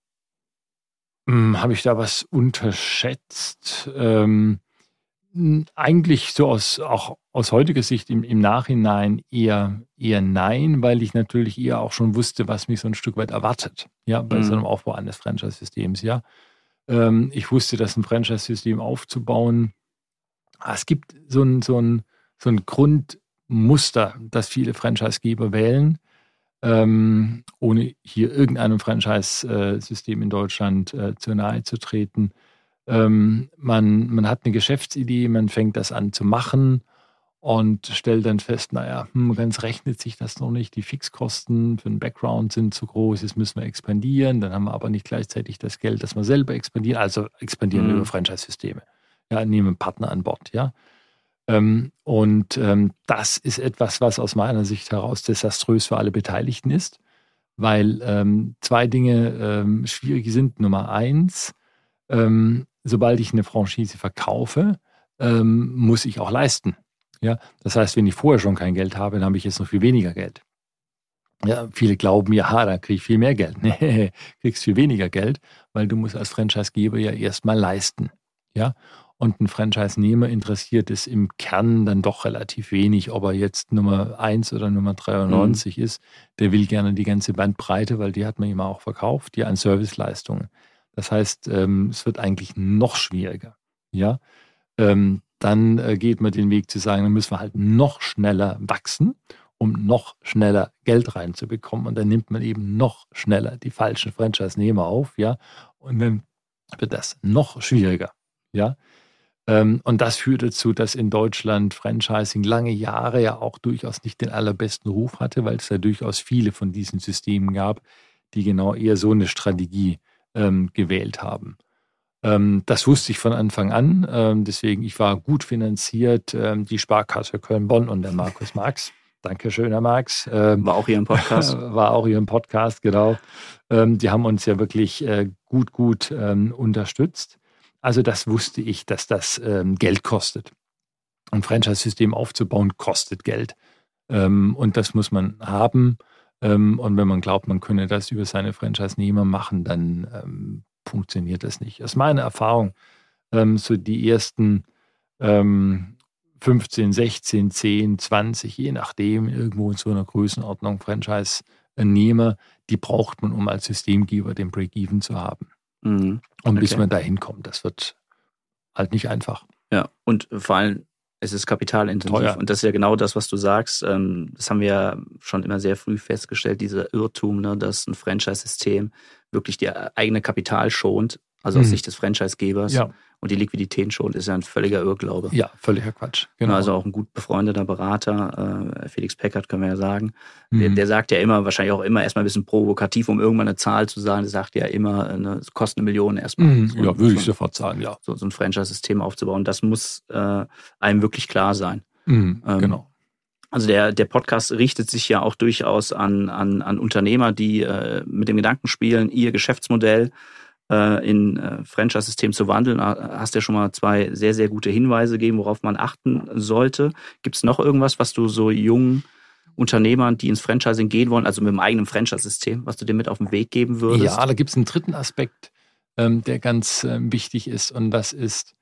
habe ich da was unterschätzt? Eigentlich so aus heutiger Sicht im Nachhinein eher nein, weil ich natürlich eher auch schon wusste, was mich so ein Stück weit erwartet, ja, bei so einem Aufbau eines Franchise-Systems, ja. Ich wusste, dass ein Franchise-System aufzubauen, es gibt so ein Grundmuster, das viele Franchisegeber wählen, ohne hier irgendeinem Franchise-System in Deutschland zu nahe zu treten. Man hat eine Geschäftsidee, man fängt das an zu machen und stellt dann fest, ganz rechnet sich das noch nicht, die Fixkosten für den Background sind zu groß, jetzt müssen wir expandieren, dann haben wir aber nicht gleichzeitig das Geld, dass wir selber expandieren, also expandieren wir über Franchise-Systeme, ja, nehmen einen Partner an Bord, ja. Das ist etwas, was aus meiner Sicht heraus desaströs für alle Beteiligten ist, weil 2 Dinge schwierig sind. Nummer 1, sobald ich eine Franchise verkaufe, muss ich auch leisten. Ja? Das heißt, wenn ich vorher schon kein Geld habe, dann habe ich jetzt noch viel weniger Geld. Ja, viele glauben, da kriege ich viel mehr Geld. Nee, kriegst viel weniger Geld, weil du musst als Franchisegeber ja erstmal leisten. Ja? Und ein Franchise-Nehmer interessiert es im Kern dann doch relativ wenig, ob er jetzt Nummer 1 oder Nummer 93 ist. Der will gerne die ganze Bandbreite, weil die hat man ihm auch verkauft, die an Serviceleistungen. Das heißt, es wird eigentlich noch schwieriger. Ja? Dann geht man den Weg zu sagen, dann müssen wir halt noch schneller wachsen, um noch schneller Geld reinzubekommen. Und dann nimmt man eben noch schneller die falschen Franchise-Nehmer auf. Ja? Und dann wird das noch schwieriger. Ja? Und das führt dazu, dass in Deutschland Franchising lange Jahre ja auch durchaus nicht den allerbesten Ruf hatte, weil es ja durchaus viele von diesen Systemen gab, die genau eher so eine Strategie gewählt haben. Das wusste ich von Anfang an. Deswegen, ich war gut finanziert. Die Sparkasse Köln-Bonn und der Markus Marx. Dankeschön, Herr Marx. War auch hier im Podcast. War auch hier im Podcast, genau. Die haben uns ja wirklich gut unterstützt. Also das wusste ich, dass das Geld kostet. Ein Franchise-System aufzubauen, kostet Geld. Und das muss man haben. Und wenn man glaubt, man könne das über seine Franchise-Nehmer machen, dann funktioniert das nicht. Aus meiner Erfahrung, so die ersten 15, 16, 10, 20, je nachdem, irgendwo in so einer Größenordnung Franchise-Nehmer, die braucht man, um als Systemgeber den Break-Even zu haben. Mhm. Und bis man da hinkommt, das wird halt nicht einfach. Ja, und vor allem, es ist kapitalintensiv. Teuer. Und das ist ja genau das, was du sagst. Das haben wir ja schon immer sehr früh festgestellt, dieser Irrtum, ne, dass ein Franchise-System wirklich die eigene Kapital schont, also aus Sicht des Franchise-Gebers. Ja. Und die Liquidität schont, ist ja ein völliger Irrglaube. Ja, völliger Quatsch. Genau. Also auch ein gut befreundeter Berater, Felix Peckert können wir ja sagen, der sagt ja immer, wahrscheinlich auch immer erstmal ein bisschen provokativ, um irgendwann eine Zahl zu sagen, der sagt ja immer, es kostet 1 Million erstmal. Ja, würde ich sofort sagen, ja. So ein Franchise-System aufzubauen, das muss einem wirklich klar sein. Genau. Also der Podcast richtet sich ja auch durchaus an Unternehmer, die mit dem Gedanken spielen, ihr Geschäftsmodell in Franchise-System zu wandeln. Hast ja schon mal 2 sehr, sehr gute Hinweise gegeben, worauf man achten sollte. Gibt es noch irgendwas, was du so jungen Unternehmern, die ins Franchising gehen wollen, also mit dem eigenen Franchise-System, was du dir mit auf den Weg geben würdest? Ja, da gibt es einen dritten Aspekt, der ganz wichtig ist, und das ist,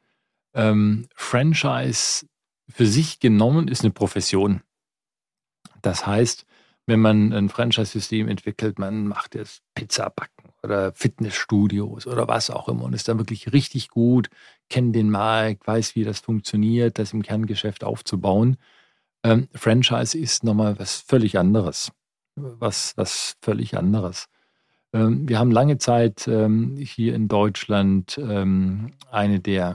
Franchise für sich genommen ist eine Profession. Das heißt, wenn man ein Franchise-System entwickelt, man macht jetzt Pizzabacken oder Fitnessstudios oder was auch immer und ist dann wirklich richtig gut, kennt den Markt, weiß, wie das funktioniert, das im Kerngeschäft aufzubauen. Franchise ist nochmal was völlig anderes. Was völlig anderes. Wir haben lange Zeit hier in Deutschland eine der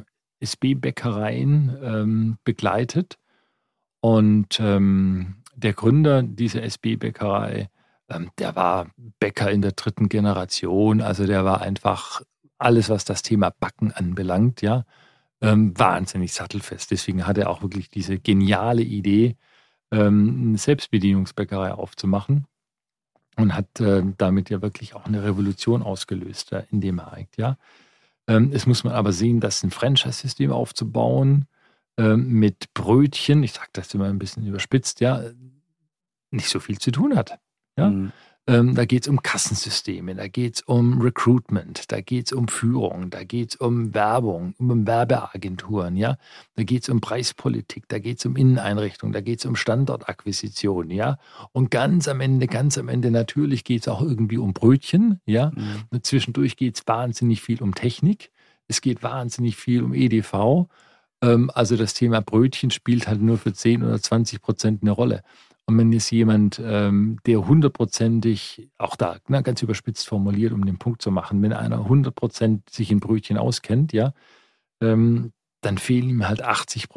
SB-Bäckereien begleitet und der Gründer dieser SB-Bäckerei, der war Bäcker in der 3. Generation, also der war einfach alles, was das Thema Backen anbelangt, ja, wahnsinnig sattelfest. Deswegen hat er auch wirklich diese geniale Idee, eine Selbstbedienungsbäckerei aufzumachen und hat damit ja wirklich auch eine Revolution ausgelöst in dem Markt, ja. Es muss man aber sehen, dass ein Franchise-System aufzubauen mit Brötchen, ich sage das immer ein bisschen überspitzt, ja, nicht so viel zu tun hat. Ja? Da geht es um Kassensysteme, da geht es um Recruitment, da geht es um Führung, da geht es um Werbung, um Werbeagenturen, ja, da geht es um Preispolitik, da geht es um Inneneinrichtung, da geht es um Standortakquisition, ja, und ganz am Ende natürlich geht es auch irgendwie um Brötchen, ja, zwischendurch geht es wahnsinnig viel um Technik, es geht wahnsinnig viel um EDV, also das Thema Brötchen spielt halt nur für 10 oder 20% eine Rolle. Und wenn jetzt jemand, der 100%ig, auch da ganz überspitzt formuliert, um den Punkt zu machen, wenn einer 100% sich in Brötchen auskennt, ja, dann fehlen ihm halt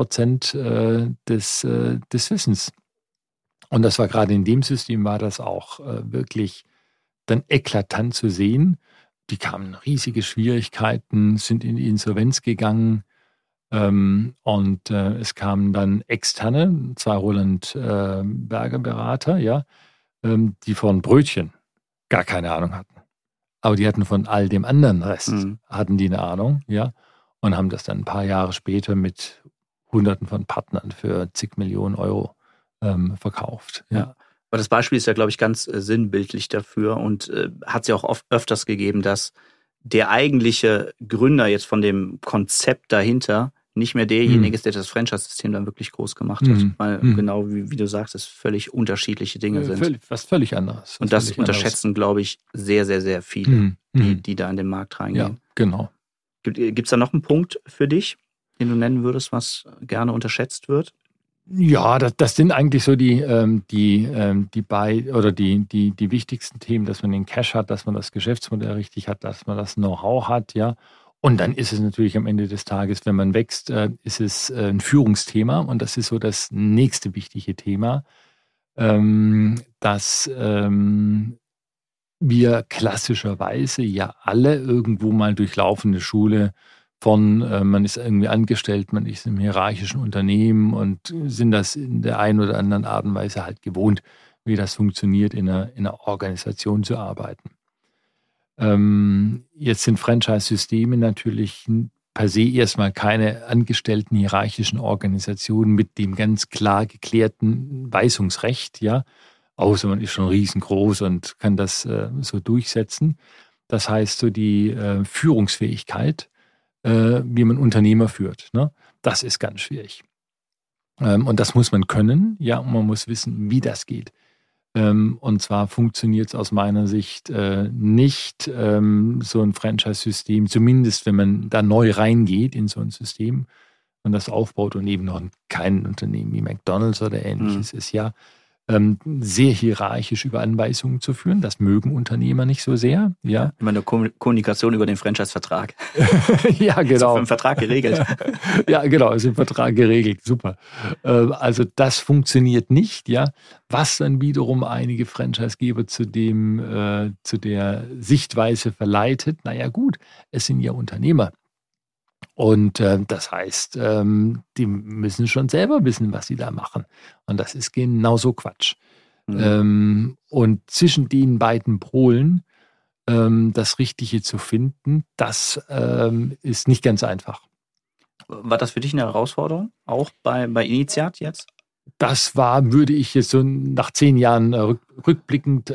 80% des Wissens. Und das war gerade in dem System, war das auch wirklich dann eklatant zu sehen. Die kamen riesige Schwierigkeiten, sind in die Insolvenz gegangen. Und es kamen dann Externe, 2 Roland Berger Berater, ja, die von Brötchen gar keine Ahnung hatten. Aber die hatten von all dem anderen Rest, hatten die eine Ahnung, ja, und haben das dann ein paar Jahre später mit Hunderten von Partnern für zig Millionen Euro verkauft. Ja. Aber das Beispiel ist ja, glaube ich, ganz sinnbildlich dafür und hat es ja auch öfters gegeben, dass der eigentliche Gründer jetzt von dem Konzept dahinter nicht mehr derjenige ist, der das Franchise-System dann wirklich groß gemacht hat. Weil genau wie du sagst, es völlig unterschiedliche Dinge sind. Was völlig anderes. Und das unterschätzen, glaube ich, sehr, sehr, sehr viele, die da in den Markt reingehen. Ja, genau. Gibt es da noch einen Punkt für dich, den du nennen würdest, was gerne unterschätzt wird? Ja, das sind eigentlich so die wichtigsten Themen, dass man den Cash hat, dass man das Geschäftsmodell richtig hat, dass man das Know-how hat, ja. Und dann ist es natürlich am Ende des Tages, wenn man wächst, ist es ein Führungsthema und das ist so das nächste wichtige Thema, dass wir klassischerweise ja alle irgendwo mal durchlaufende Schule von, man ist irgendwie angestellt, man ist im hierarchischen Unternehmen und sind das in der einen oder anderen Art und Weise halt gewohnt, wie das funktioniert, in einer Organisation zu arbeiten. Jetzt sind Franchise-Systeme natürlich per se erstmal keine angestellten hierarchischen Organisationen mit dem ganz klar geklärten Weisungsrecht, ja, außer man ist schon riesengroß und kann das so durchsetzen. Das heißt, so die Führungsfähigkeit, wie man Unternehmer führt, ne, das ist ganz schwierig. Und das muss man können, ja, und man muss wissen, wie das geht. Und zwar funktioniert es aus meiner Sicht nicht so ein Franchise-System, zumindest wenn man da neu reingeht in so ein System und das aufbaut und eben noch kein Unternehmen wie McDonald's oder ähnliches ist, ja, sehr hierarchisch über Anweisungen zu führen. Das mögen Unternehmer nicht so sehr. Ja. Immer eine Kommunikation über den Franchise-Vertrag. Ja, genau. Ist im Vertrag geregelt. Ja, genau, ist im Vertrag geregelt. Super. Also das funktioniert nicht. Ja. Was dann wiederum einige Franchisegeber zu der Sichtweise verleitet, naja gut, es sind ja Unternehmer. Und das heißt, die müssen schon selber wissen, was sie da machen. Und das ist genauso Quatsch. Und zwischen den beiden Polen das Richtige zu finden, das ist nicht ganz einfach. War das für dich eine Herausforderung, auch bei Initiat jetzt? Das war, würde ich jetzt so nach 10 Jahren rückblickend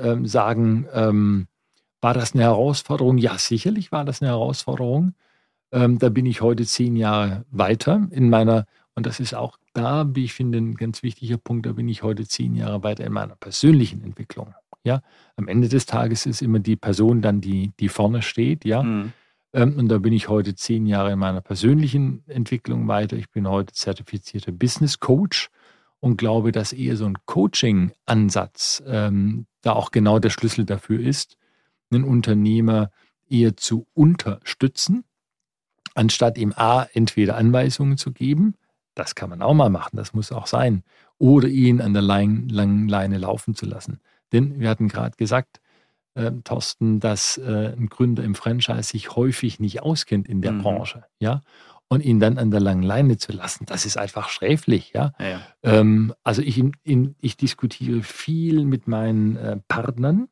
sagen, war das eine Herausforderung? Ja, sicherlich war das eine Herausforderung. Da bin ich heute 10 Jahre weiter und das ist auch da, wie ich finde, ein ganz wichtiger Punkt, da bin ich heute 10 Jahre weiter in meiner persönlichen Entwicklung. Ja? Am Ende des Tages ist immer die Person dann, die vorne steht. Ja? Und da bin ich heute 10 Jahre in meiner persönlichen Entwicklung weiter. Ich bin heute zertifizierter Business Coach und glaube, dass eher so ein Coaching-Ansatz da auch genau der Schlüssel dafür ist, einen Unternehmer eher zu unterstützen, anstatt ihm entweder Anweisungen zu geben, das kann man auch mal machen, das muss auch sein, oder ihn an der langen Leine laufen zu lassen. Denn wir hatten gerade gesagt, Thorsten, dass ein Gründer im Franchise sich häufig nicht auskennt in der Branche, ja, und ihn dann an der langen Leine zu lassen, das ist einfach sträflich, ja. Also ich diskutiere viel mit meinen Partnern,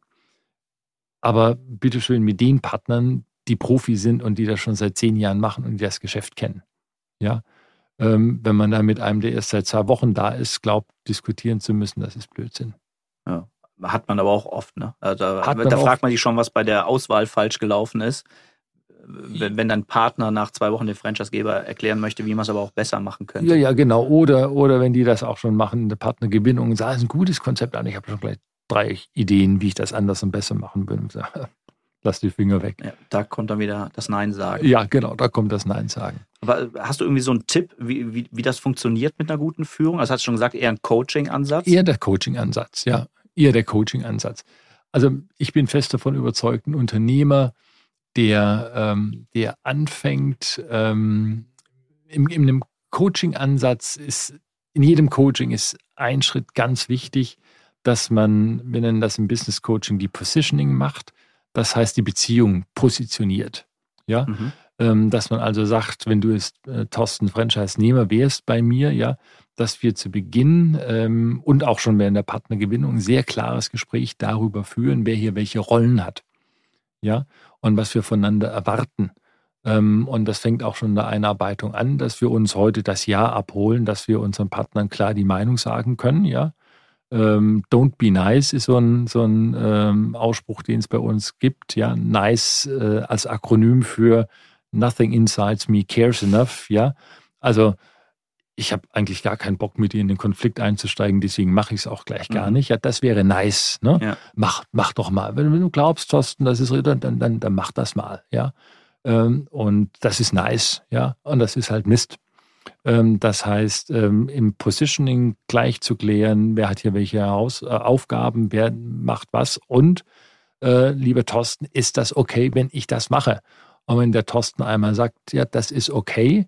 aber bitteschön mit den Partnern, die Profi sind und die das schon seit 10 Jahren machen und die das Geschäft kennen. Ja? Wenn man da mit einem, der erst seit 2 Wochen da ist, glaubt, diskutieren zu müssen, das ist Blödsinn. Ja. Hat man aber auch oft. Ne? Da fragt man sich schon, was bei der Auswahl falsch gelaufen ist. Wenn dein Partner nach 2 Wochen den Franchisegeber erklären möchte, wie man es aber auch besser machen könnte. Ja, genau. Oder wenn die das auch schon machen, eine Partnergewinnung und sagen, es ist ein gutes Konzept an, ich habe schon gleich 3 Ideen, wie ich das anders und besser machen würde. Lass die Finger weg. Ja, da kommt dann wieder das Nein sagen. Ja, genau, da kommt das Nein sagen. Aber hast du irgendwie so einen Tipp, wie das funktioniert mit einer guten Führung? Also hast du schon gesagt, eher ein Coaching-Ansatz? Eher der Coaching-Ansatz, ja. Eher der Coaching-Ansatz. Also ich bin fest davon überzeugt, ein Unternehmer, der anfängt, in einem Coaching-Ansatz in jedem Coaching ist ein Schritt ganz wichtig, dass wir nennen das im Business Coaching die Positioning macht. Das heißt, die Beziehung positioniert. Ja? Dass man also sagt, wenn du jetzt Thorsten Franchise-Nehmer wärst bei mir, ja, dass wir zu Beginn und auch schon während der Partnergewinnung ein sehr klares Gespräch darüber führen, wer hier welche Rollen hat. Ja? Und was wir voneinander erwarten. Und das fängt auch schon in der Einarbeitung an, dass wir uns heute das Ja abholen, dass wir unseren Partnern klar die Meinung sagen können, ja. Don't be nice ist so ein Ausspruch, den es bei uns gibt. Ja, nice als Akronym für Nothing incites me cares enough. Ja, also ich habe eigentlich gar keinen Bock, mit dir in den Konflikt einzusteigen, deswegen mache ich es auch gleich gar nicht. Ja, das wäre nice. Ne? Ja. Mach doch mal. Wenn du glaubst, Thorsten, das ist dann mach das mal. Ja, und das ist nice. Ja, und das ist halt Mist. Das heißt, im Positioning gleich zu klären, wer hat hier welche Aufgaben, wer macht was und, lieber Thorsten, ist das okay, wenn ich das mache? Und wenn der Thorsten einmal sagt, ja, das ist okay,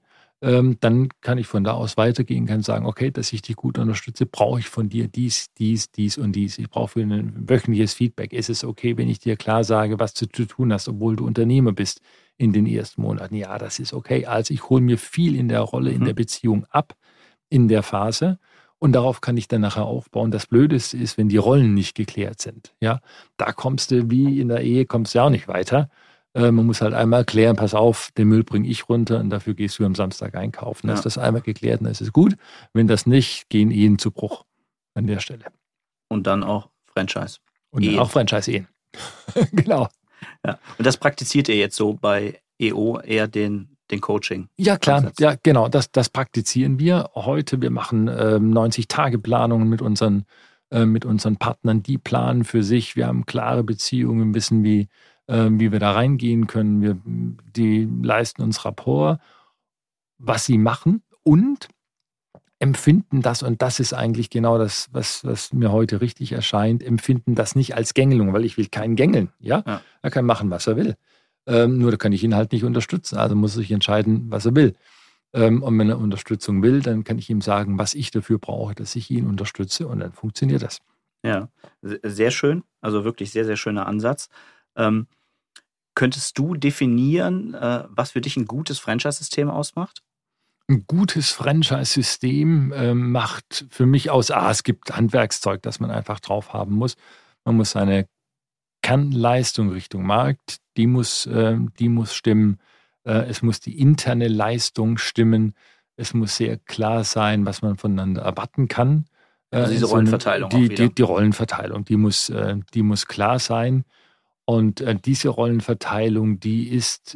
dann kann ich von da aus weitergehen, kann sagen, okay, dass ich dich gut unterstütze, brauche ich von dir dies und dies. Ich brauche für ein wöchentliches Feedback. Ist es okay, wenn ich dir klar sage, was du zu tun hast, obwohl du Unternehmer bist in den ersten Monaten? Ja, das ist okay. Also ich hole mir viel in der Rolle, in der Beziehung ab, in der Phase. Und darauf kann ich dann nachher aufbauen. Das Blödeste ist, wenn die Rollen nicht geklärt sind. Ja, da kommst du, wie in der Ehe, kommst du ja auch nicht weiter. Man muss halt einmal klären, pass auf, den Müll bringe ich runter und dafür gehst du am Samstag einkaufen. Dann ist das einmal geklärt und dann ist es gut. Wenn das nicht, gehen Ehen zu Bruch an der Stelle. Und dann auch Franchise. Und dann auch Franchise-Ehen. Genau. Ja. Und das praktiziert ihr jetzt so bei EO eher den Coaching? Ja, klar. Ja, genau. Das praktizieren wir heute. Wir machen 90-Tage-Planungen mit unseren Partnern. Die planen für sich. Wir haben klare Beziehungen, wissen, wie wir da reingehen können. Die leisten uns Rapport, was sie machen und empfinden das, und das ist eigentlich genau das, was mir heute richtig erscheint, empfinden das nicht als Gängelung, weil ich will keinen gängeln. Ja? Er kann machen, was er will. Nur da kann ich ihn halt nicht unterstützen. Also muss er sich entscheiden, was er will. Und wenn er Unterstützung will, dann kann ich ihm sagen, was ich dafür brauche, dass ich ihn unterstütze, und dann funktioniert das. Ja, sehr schön. Also wirklich sehr, sehr schöner Ansatz. Könntest du definieren, was für dich ein gutes Franchise-System ausmacht? Ein gutes Franchise-System macht für mich aus, es gibt Handwerkszeug, das man einfach drauf haben muss. Man muss seine Kernleistung Richtung Markt, die muss stimmen. Es muss die interne Leistung stimmen. Es muss sehr klar sein, was man voneinander erwarten kann. Also diese Rollenverteilung auch wieder. Die Rollenverteilung, die muss klar sein. Und diese Rollenverteilung, die ist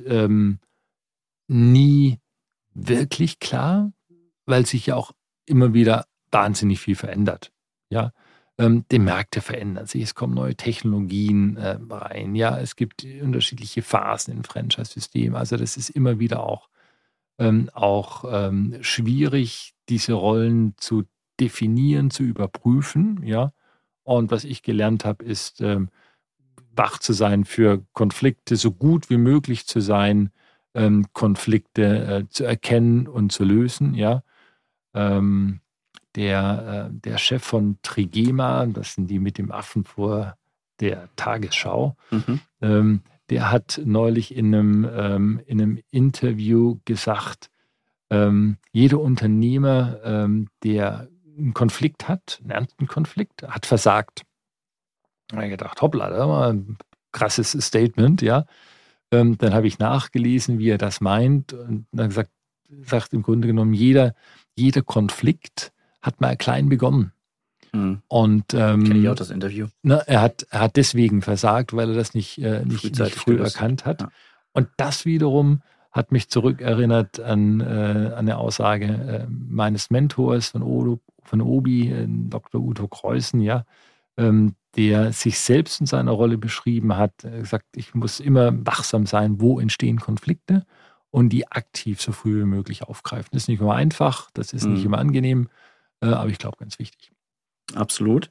nie wirklich klar, weil sich ja auch immer wieder wahnsinnig viel verändert. Ja, die Märkte verändern sich, es kommen neue Technologien rein. Ja, es gibt unterschiedliche Phasen im Franchise-System. Also das ist immer wieder auch schwierig, diese Rollen zu definieren, zu überprüfen. Ja, und was ich gelernt habe, ist wach zu sein für Konflikte, so gut wie möglich zu sein, Konflikte zu erkennen und zu lösen. Ja, der Chef von Trigema, das sind die mit dem Affen vor der Tagesschau, der hat neulich in einem Interview gesagt, jeder Unternehmer, der einen Konflikt hat, einen ernsten Konflikt, hat versagt. Da habe ich gedacht, hoppla, das war ein krasses Statement, ja. Dann habe ich nachgelesen, wie er das meint, und dann sagt im Grunde genommen, jeder Konflikt hat mal klein begonnen. Und kenne ich auch das Interview. Er hat deswegen versagt, weil er das nicht früh erkannt hat. Ja. Und das wiederum hat mich zurückerinnert an eine Aussage meines Mentors von Obi, Dr. Udo Kreuzen, ja, der sich selbst in seiner Rolle beschrieben hat, gesagt, ich muss immer wachsam sein, wo entstehen Konflikte, und die aktiv so früh wie möglich aufgreifen. Das ist nicht immer einfach, das ist nicht immer angenehm, aber ich glaube, ganz wichtig. Absolut.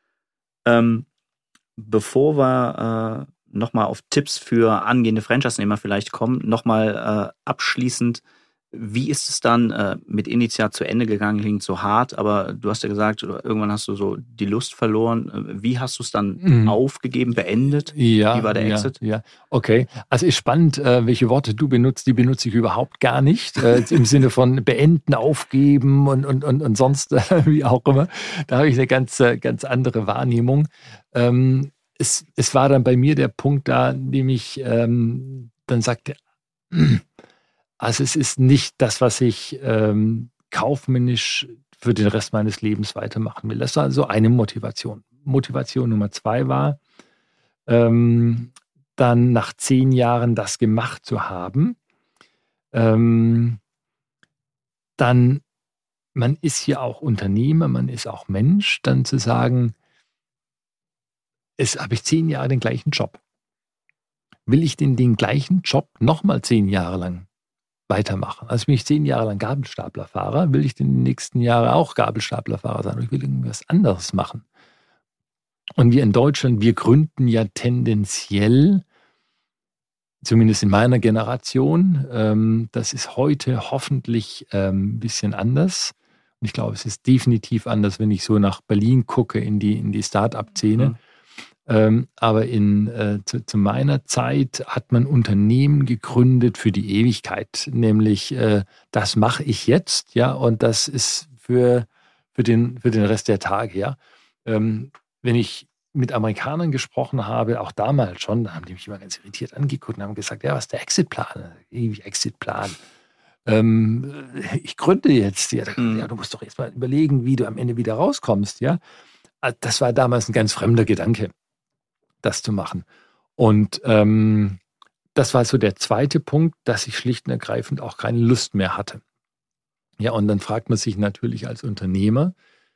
Bevor wir nochmal auf Tipps für angehende Franchise-Nehmer vielleicht kommen, nochmal abschließend, wie ist es dann mit Initiat zu Ende gegangen? Klingt so hart, aber du hast ja gesagt, irgendwann hast du so die Lust verloren. Wie hast du es dann aufgegeben, beendet? Ja, wie war der Exit? Ja, okay. Also ist spannend, welche Worte du benutzt. Die benutze ich überhaupt gar nicht. Im Sinne von beenden, aufgeben und sonst wie auch immer. Da habe ich eine ganz andere Wahrnehmung. Es war dann bei mir der Punkt da, in dem ich dann sagte, also es ist nicht das, was ich kaufmännisch für den Rest meines Lebens weitermachen will. Das war also eine Motivation. Motivation Nummer 2 war, dann nach 10 Jahren das gemacht zu haben, dann, man ist hier auch Unternehmer, man ist auch Mensch, dann zu sagen, habe ich 10 Jahre den gleichen Job. Will ich den gleichen Job nochmal 10 Jahre lang weitermachen? Also bin ich 10 Jahre lang Gabelstaplerfahrer, will ich in den nächsten Jahren auch Gabelstaplerfahrer sein, und ich will irgendwas anderes machen. Und wir in Deutschland, wir gründen ja tendenziell zumindest in meiner Generation. Das ist heute hoffentlich ein bisschen anders. Und ich glaube, es ist definitiv anders, wenn ich so nach Berlin gucke, in die Start-up-Szene. Aber zu meiner Zeit hat man Unternehmen gegründet für die Ewigkeit. Nämlich, das mache ich jetzt, ja, und das ist für den Rest der Tage, ja. Wenn ich mit Amerikanern gesprochen habe, auch damals schon, da haben die mich immer ganz irritiert angeguckt und haben gesagt, ja, was ist der Exit-Plan? Ewig Exit-Plan. Ich gründe jetzt. Ja, du musst doch jetzt mal überlegen, wie du am Ende wieder rauskommst, ja. Das war damals ein ganz fremder Gedanke, das zu machen. Und das war so der zweite Punkt, dass ich schlicht und ergreifend auch keine Lust mehr hatte. Ja, und dann fragt man sich natürlich als Unternehmer,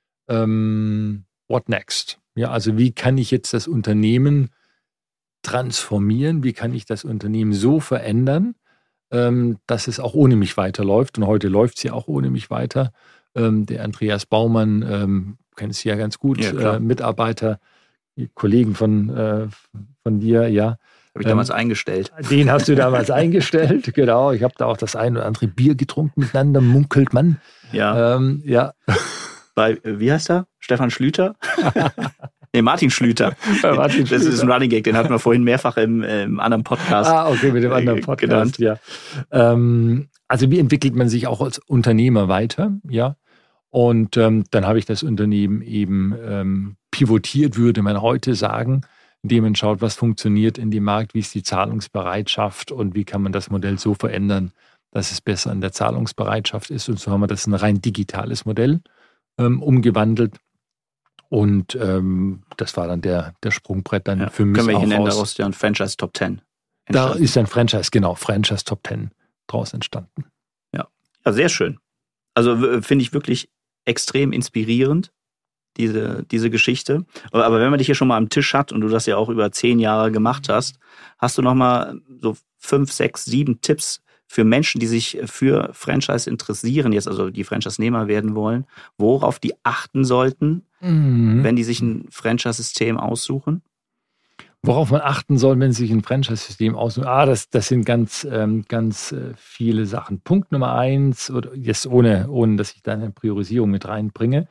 what next? Ja, also wie kann ich jetzt das Unternehmen transformieren? Wie kann ich das Unternehmen so verändern, dass es auch ohne mich weiterläuft? Und heute läuft es ja auch ohne mich weiter. Der Andreas Baumann, kennst du ja ganz gut, ja, Mitarbeiter, Kollegen von dir, ja. Habe ich damals eingestellt. Den hast du damals eingestellt, genau. Ich habe da auch das ein oder andere Bier getrunken miteinander, munkelt man. Ja. Ja. Bei, wie heißt er? Stefan Schlüter? Nee, Martin Schlüter. Martin das ist ein Running Gag, den hatten wir vorhin mehrfach im anderen Podcast. Okay, mit dem anderen Podcast, genannt. Ja. Also wie entwickelt man sich auch als Unternehmer weiter, ja? Und dann habe ich das Unternehmen eben pivotiert, würde man heute sagen, indem man schaut, was funktioniert in dem Markt, wie ist die Zahlungsbereitschaft und wie kann man das Modell so verändern, dass es besser an der Zahlungsbereitschaft ist. Und so haben wir das in ein rein digitales Modell umgewandelt. Und das war dann der Sprungbrett dann für mich. Können wir hier nennen, daraus ja ein Franchise Top 10 entstanden. Da ist ein Franchise Top 10 draus entstanden. Ja, sehr schön. Also finde ich wirklich extrem inspirierend, diese Geschichte. Aber wenn man dich hier schon mal am Tisch hat und du das ja auch über 10 Jahre gemacht hast, hast du noch mal so 5, 6, 7 Tipps für Menschen, die sich für Franchise interessieren, jetzt also die Franchise-Nehmer werden wollen, worauf die achten sollten, wenn die sich ein Franchise-System aussuchen? Worauf man achten soll, wenn Sie sich ein Franchise-System aussuchen? Das sind ganz viele Sachen. Punkt Nummer 1, oder jetzt ohne dass ich da eine Priorisierung mit reinbringe.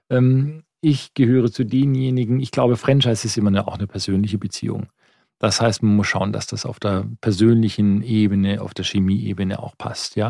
Ich gehöre zu denjenigen, ich glaube, Franchise ist immer auch eine persönliche Beziehung. Das heißt, man muss schauen, dass das auf der persönlichen Ebene, auf der Chemieebene auch passt. Ja?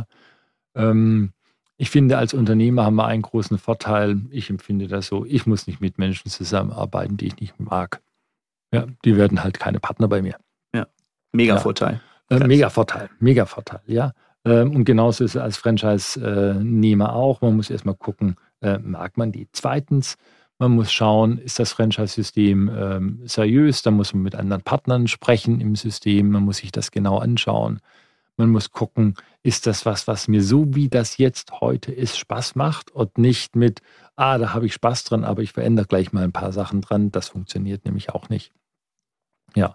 Ich finde, als Unternehmer haben wir einen großen Vorteil. Ich empfinde das so, ich muss nicht mit Menschen zusammenarbeiten, die ich nicht mag. Ja, die werden halt keine Partner bei mir. Ja, mega Vorteil. Mega Vorteil, ja. Und genauso ist es als Franchise-Nehmer auch. Man muss erstmal gucken, mag man die. Zweitens, man muss schauen, ist das Franchise-System seriös? Da muss man mit anderen Partnern sprechen im System. Man muss sich das genau anschauen. Man muss gucken, ist das was mir so wie das jetzt heute ist, Spaß macht und nicht mit, da habe ich Spaß dran, aber ich verändere gleich mal ein paar Sachen dran. Das funktioniert nämlich auch nicht. Ja.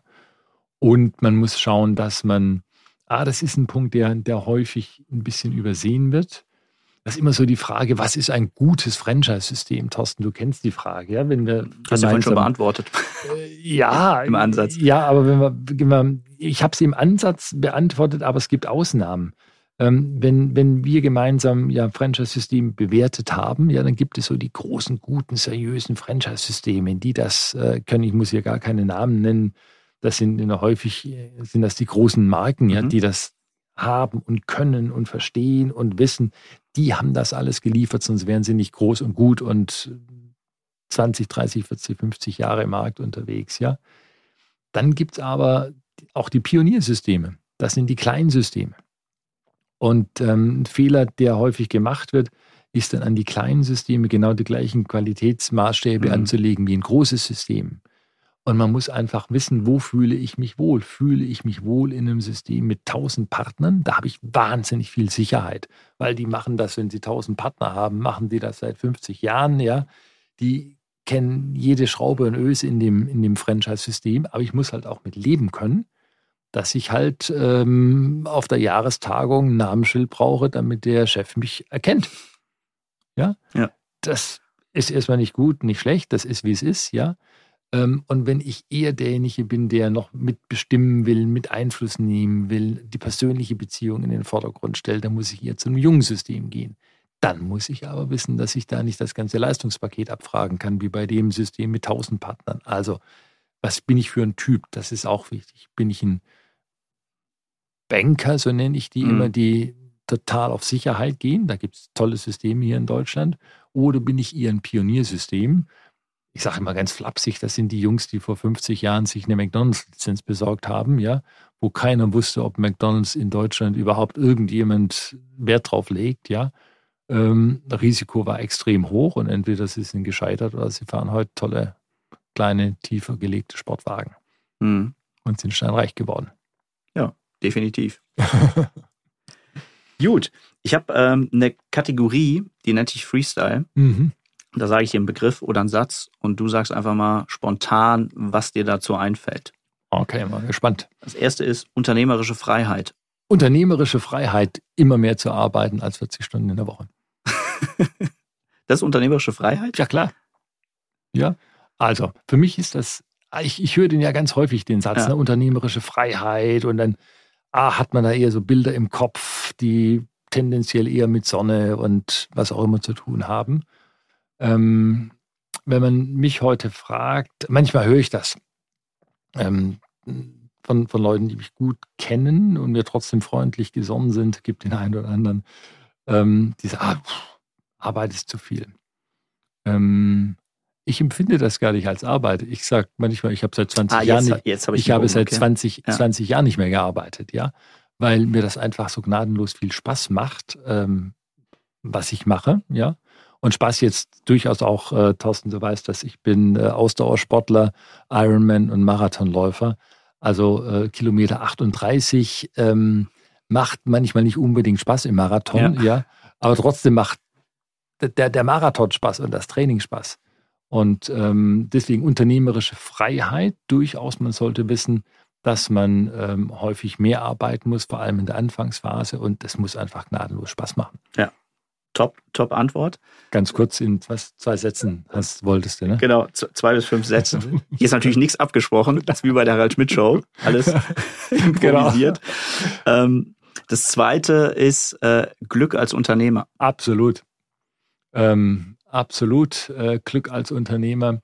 Und man muss schauen, dass man, das ist ein Punkt, der häufig ein bisschen übersehen wird. Das ist immer so die Frage, was ist ein gutes Franchise-System? Thorsten, du kennst die Frage, ja? Wenn wir hast du vorhin schon beantwortet. Ja. Im Ansatz. Ja, aber ich habe sie im Ansatz beantwortet, aber es gibt Ausnahmen. Wenn wir gemeinsam Franchise-System bewertet haben, dann gibt es so die großen, guten, seriösen Franchise-Systeme, die das können. Ich muss hier gar keine Namen nennen. Das sind häufig die großen Marken, die das haben und können und verstehen und wissen. Die haben das alles geliefert, sonst wären sie nicht groß und gut und 20, 30, 40, 50 Jahre im Markt unterwegs. Ja. Dann gibt es aber auch die Pioniersysteme. Das sind die kleinen Systeme. Und ein Fehler, der häufig gemacht wird, ist dann an die kleinen Systeme genau die gleichen Qualitätsmaßstäbe anzulegen wie ein großes System. Und man muss einfach wissen, wo fühle ich mich wohl? Fühle ich mich wohl in einem System mit 1000 Partnern? Da habe ich wahnsinnig viel Sicherheit, weil die machen das, wenn sie 1000 Partner haben, machen die das seit 50 Jahren. Ja, die kennen jede Schraube und Öse in dem Franchise-System. Aber ich muss halt auch mit leben können, dass ich halt auf der Jahrestagung ein Namensschild brauche, damit der Chef mich erkennt. Ja. Das ist erstmal nicht gut, nicht schlecht. Das ist, wie es ist, ja. Und wenn ich eher derjenige bin, der noch mitbestimmen will, mit Einfluss nehmen will, die persönliche Beziehung in den Vordergrund stellt, dann muss ich eher zu einem jungen System gehen. Dann muss ich aber wissen, dass ich da nicht das ganze Leistungspaket abfragen kann, wie bei dem System mit 1000 Partnern. Also, was bin ich für ein Typ? Das ist auch wichtig. Bin ich ein Banker, so nenne ich die immer, die total auf Sicherheit gehen? Da gibt es tolle Systeme hier in Deutschland. Oder bin ich eher ein Pioniersystem? Ich sage immer ganz flapsig, das sind die Jungs, die vor 50 Jahren sich eine McDonalds-Lizenz besorgt haben, ja, wo keiner wusste, ob McDonalds in Deutschland überhaupt irgendjemand Wert drauf legt, ja. Risiko war extrem hoch und entweder sie sind gescheitert oder sie fahren heute tolle, kleine, tiefer gelegte Sportwagen und sind steinreich geworden. Ja, definitiv. Gut, ich habe eine Kategorie, die nennt sich Freestyle. Da sage ich dir einen Begriff oder einen Satz und du sagst einfach mal spontan, was dir dazu einfällt. Okay, mal gespannt. Das erste ist unternehmerische Freiheit. Unternehmerische Freiheit, immer mehr zu arbeiten als 40 Stunden in der Woche. Das ist unternehmerische Freiheit? Ja, klar. Ja, also für mich ist das, ich höre den ja ganz häufig, den Satz, ne, unternehmerische Freiheit und dann hat man da eher so Bilder im Kopf, die tendenziell eher mit Sonne und was auch immer zu tun haben. Wenn man mich heute fragt, manchmal höre ich das von Leuten, die mich gut kennen und mir trotzdem freundlich gesonnen sind, gibt den einen oder anderen, die sagen, Arbeit ist zu viel. Ich empfinde das gar nicht als Arbeit. Ich sage manchmal, ich habe seit 20 Jahren seit 20 Jahren nicht mehr gearbeitet, ja, weil mir das einfach so gnadenlos viel Spaß macht, was ich mache, ja. Und Spaß jetzt durchaus auch, Thorsten, du weißt, dass ich bin Ausdauersportler, Ironman und Marathonläufer. Also Kilometer 38 macht manchmal nicht unbedingt Spaß im Marathon, ja, aber trotzdem macht der Marathon Spaß und das Training Spaß. Und deswegen unternehmerische Freiheit durchaus. Man sollte wissen, dass man häufig mehr arbeiten muss, vor allem in der Anfangsphase. Und das muss einfach gnadenlos Spaß machen. Ja. Top Antwort. Ganz kurz in 2 Sätzen wolltest du, ne? Genau, 2 bis 5 Sätze. Hier ist natürlich nichts abgesprochen. Das ist wie bei der Harald Schmidt Show. Alles improvisiert. Genau. Das zweite ist Glück als Unternehmer. Absolut. Absolut. Glück als Unternehmer.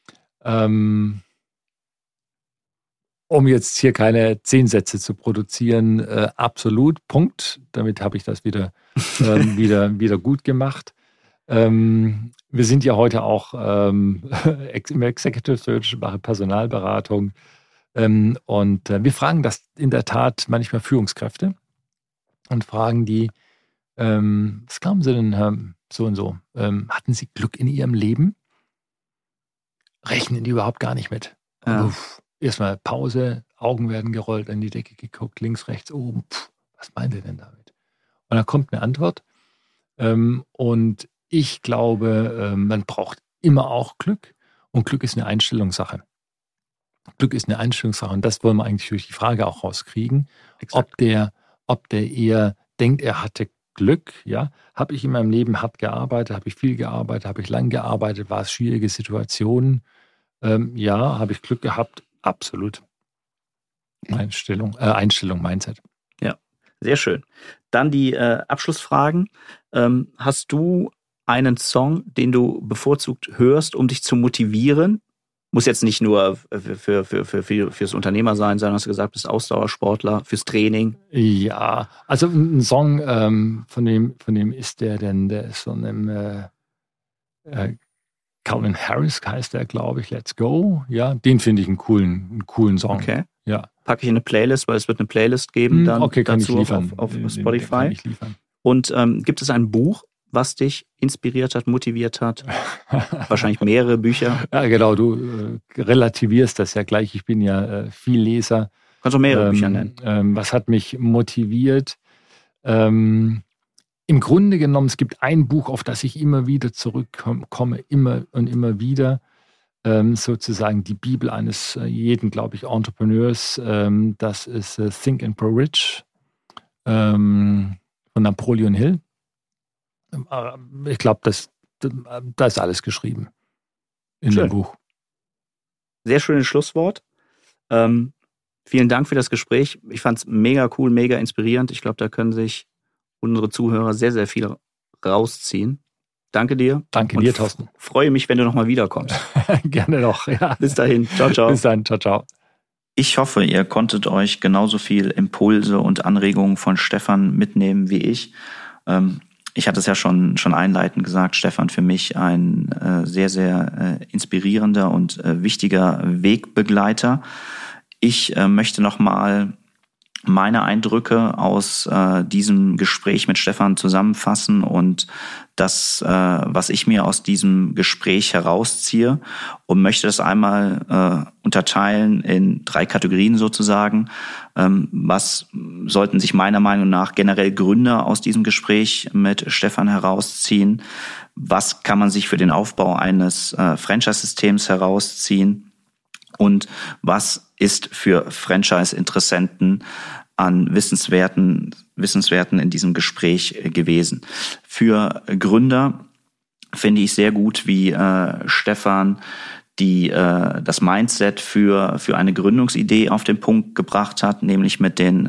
Um jetzt hier keine 10 Sätze zu produzieren, absolut, Punkt. Damit habe ich das wieder gut gemacht. Wir sind ja heute auch im Executive Search, mache Personalberatung und wir fragen das in der Tat manchmal Führungskräfte und fragen die, was glauben Sie denn, Herr so und so, hatten Sie Glück in Ihrem Leben? Rechnen die überhaupt gar nicht mit. Ja. Erstmal Pause, Augen werden gerollt, an die Decke geguckt, links, rechts, oben. Was meint ihr denn damit? Und dann kommt eine Antwort. Und ich glaube, man braucht immer auch Glück. Und Glück ist eine Einstellungssache. Glück ist eine Einstellungssache. Und das wollen wir eigentlich durch die Frage auch rauskriegen. Ob der eher denkt, er hatte Glück, ja. Habe ich in meinem Leben hart gearbeitet? Habe ich viel gearbeitet? Habe ich lang gearbeitet? War es schwierige Situationen? Ja, habe ich Glück gehabt? Absolut. Einstellung, Mindset. Ja, sehr schön. Dann die Abschlussfragen. Hast du einen Song, den du bevorzugt hörst, um dich zu motivieren? Muss jetzt nicht nur fürs Unternehmer sein, sondern hast du gesagt, bist Ausdauersportler, fürs Training. Ja, also ein Song, von dem ist der ist so einem Calvin Harris heißt der, glaube ich, Let's Go. Ja, den finde ich einen coolen Song. Okay. Ja. Packe ich in eine Playlist, weil es wird eine Playlist geben dann okay, kann dazu ich liefern. auf Spotify. Den kann ich liefern. Und gibt es ein Buch, was dich inspiriert hat, motiviert hat? Wahrscheinlich mehrere Bücher. Ja, genau. Du relativierst das ja gleich. Ich bin ja viel Leser. Kannst du mehrere Bücher nennen? Was hat mich motiviert? Im Grunde genommen, es gibt ein Buch, auf das ich immer wieder zurückkomme, immer und immer wieder, sozusagen die Bibel eines jeden, glaube ich, Entrepreneurs. Das ist Think and Grow Rich von Napoleon Hill. Ich glaube, da ist alles geschrieben in dem Buch. Sehr schönes Schlusswort. Vielen Dank für das Gespräch. Ich fand es mega cool, mega inspirierend. Ich glaube, da können sich unsere Zuhörer sehr, sehr viel rausziehen. Danke dir. Danke dir, Thorsten. Freue mich, wenn du nochmal wiederkommst. Gerne noch. Ja. Bis dahin. Ciao, ciao. Bis dann. Ciao, ciao. Ich hoffe, ihr konntet euch genauso viel Impulse und Anregungen von Stefan mitnehmen wie ich. Ich hatte es ja schon einleitend gesagt, Stefan, für mich ein sehr, sehr inspirierender und wichtiger Wegbegleiter. Ich möchte nochmal meine Eindrücke aus diesem Gespräch mit Stefan zusammenfassen und das, was ich mir aus diesem Gespräch herausziehe, und möchte das einmal unterteilen in 3 Kategorien sozusagen. Was sollten sich meiner Meinung nach generell Gründer aus diesem Gespräch mit Stefan herausziehen? Was kann man sich für den Aufbau eines Franchise-Systems herausziehen? Und was ist für Franchise-Interessenten an Wissenswerten in diesem Gespräch gewesen? Für Gründer finde ich sehr gut, wie Stefan das Mindset für eine Gründungsidee auf den Punkt gebracht hat, nämlich mit den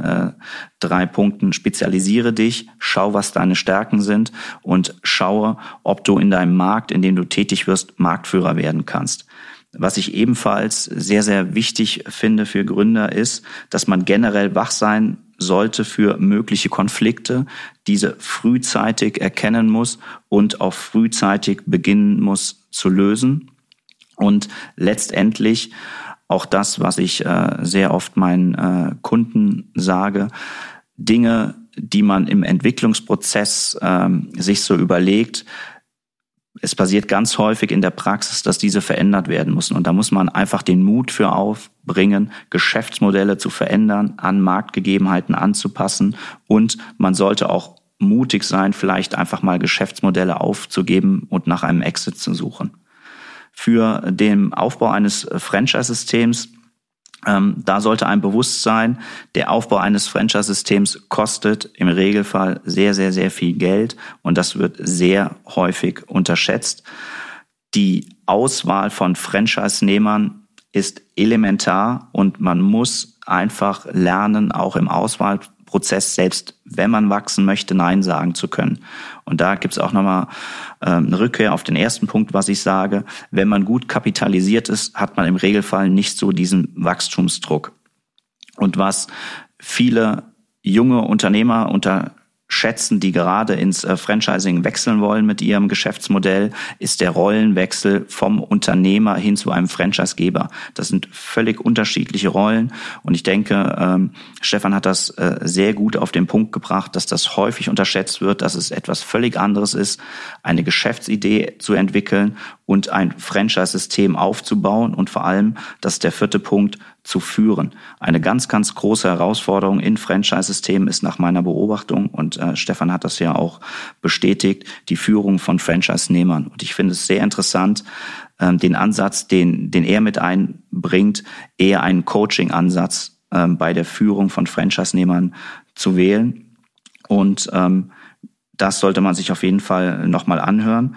3 Punkten: Spezialisiere dich, schau, was deine Stärken sind und schaue, ob du in deinem Markt, in dem du tätig wirst, Marktführer werden kannst. Was ich ebenfalls sehr, sehr wichtig finde für Gründer ist, dass man generell wach sein sollte für mögliche Konflikte, diese frühzeitig erkennen muss und auch frühzeitig beginnen muss zu lösen. Und letztendlich auch das, was ich sehr oft meinen Kunden sage: Dinge, die man im Entwicklungsprozess sich so überlegt, es passiert ganz häufig in der Praxis, dass diese verändert werden müssen. Und da muss man einfach den Mut für aufbringen, Geschäftsmodelle zu verändern, an Marktgegebenheiten anzupassen. Und man sollte auch mutig sein, vielleicht einfach mal Geschäftsmodelle aufzugeben und nach einem Exit zu suchen. Für den Aufbau eines Franchise-Systems, da sollte einem bewusst sein, der Aufbau eines Franchise-Systems kostet im Regelfall sehr, sehr, sehr viel Geld, und das wird sehr häufig unterschätzt. Die Auswahl von Franchise-Nehmern ist elementar und man muss einfach lernen, auch im Auswahlprozess, selbst wenn man wachsen möchte, Nein sagen zu können. Und da gibt es auch nochmal eine Rückkehr auf den ersten Punkt, was ich sage: Wenn man gut kapitalisiert ist, hat man im Regelfall nicht so diesen Wachstumsdruck. Und was viele junge Unternehmer unterschätzen, die gerade ins Franchising wechseln wollen mit ihrem Geschäftsmodell, ist der Rollenwechsel vom Unternehmer hin zu einem Franchisegeber. Das sind völlig unterschiedliche Rollen, und ich denke, Stefan hat das sehr gut auf den Punkt gebracht, dass das häufig unterschätzt wird, dass es etwas völlig anderes ist, eine Geschäftsidee zu entwickeln und ein Franchise-System aufzubauen, und vor allem, das ist der 4. Punkt, zu führen. Eine ganz, ganz große Herausforderung in Franchise-Systemen ist nach meiner Beobachtung, und Stefan hat das ja auch bestätigt, die Führung von Franchise-Nehmern. Und ich finde es sehr interessant, den Ansatz, den er mit einbringt, eher einen Coaching-Ansatz bei der Führung von Franchise-Nehmern zu wählen. Und das sollte man sich auf jeden Fall nochmal anhören.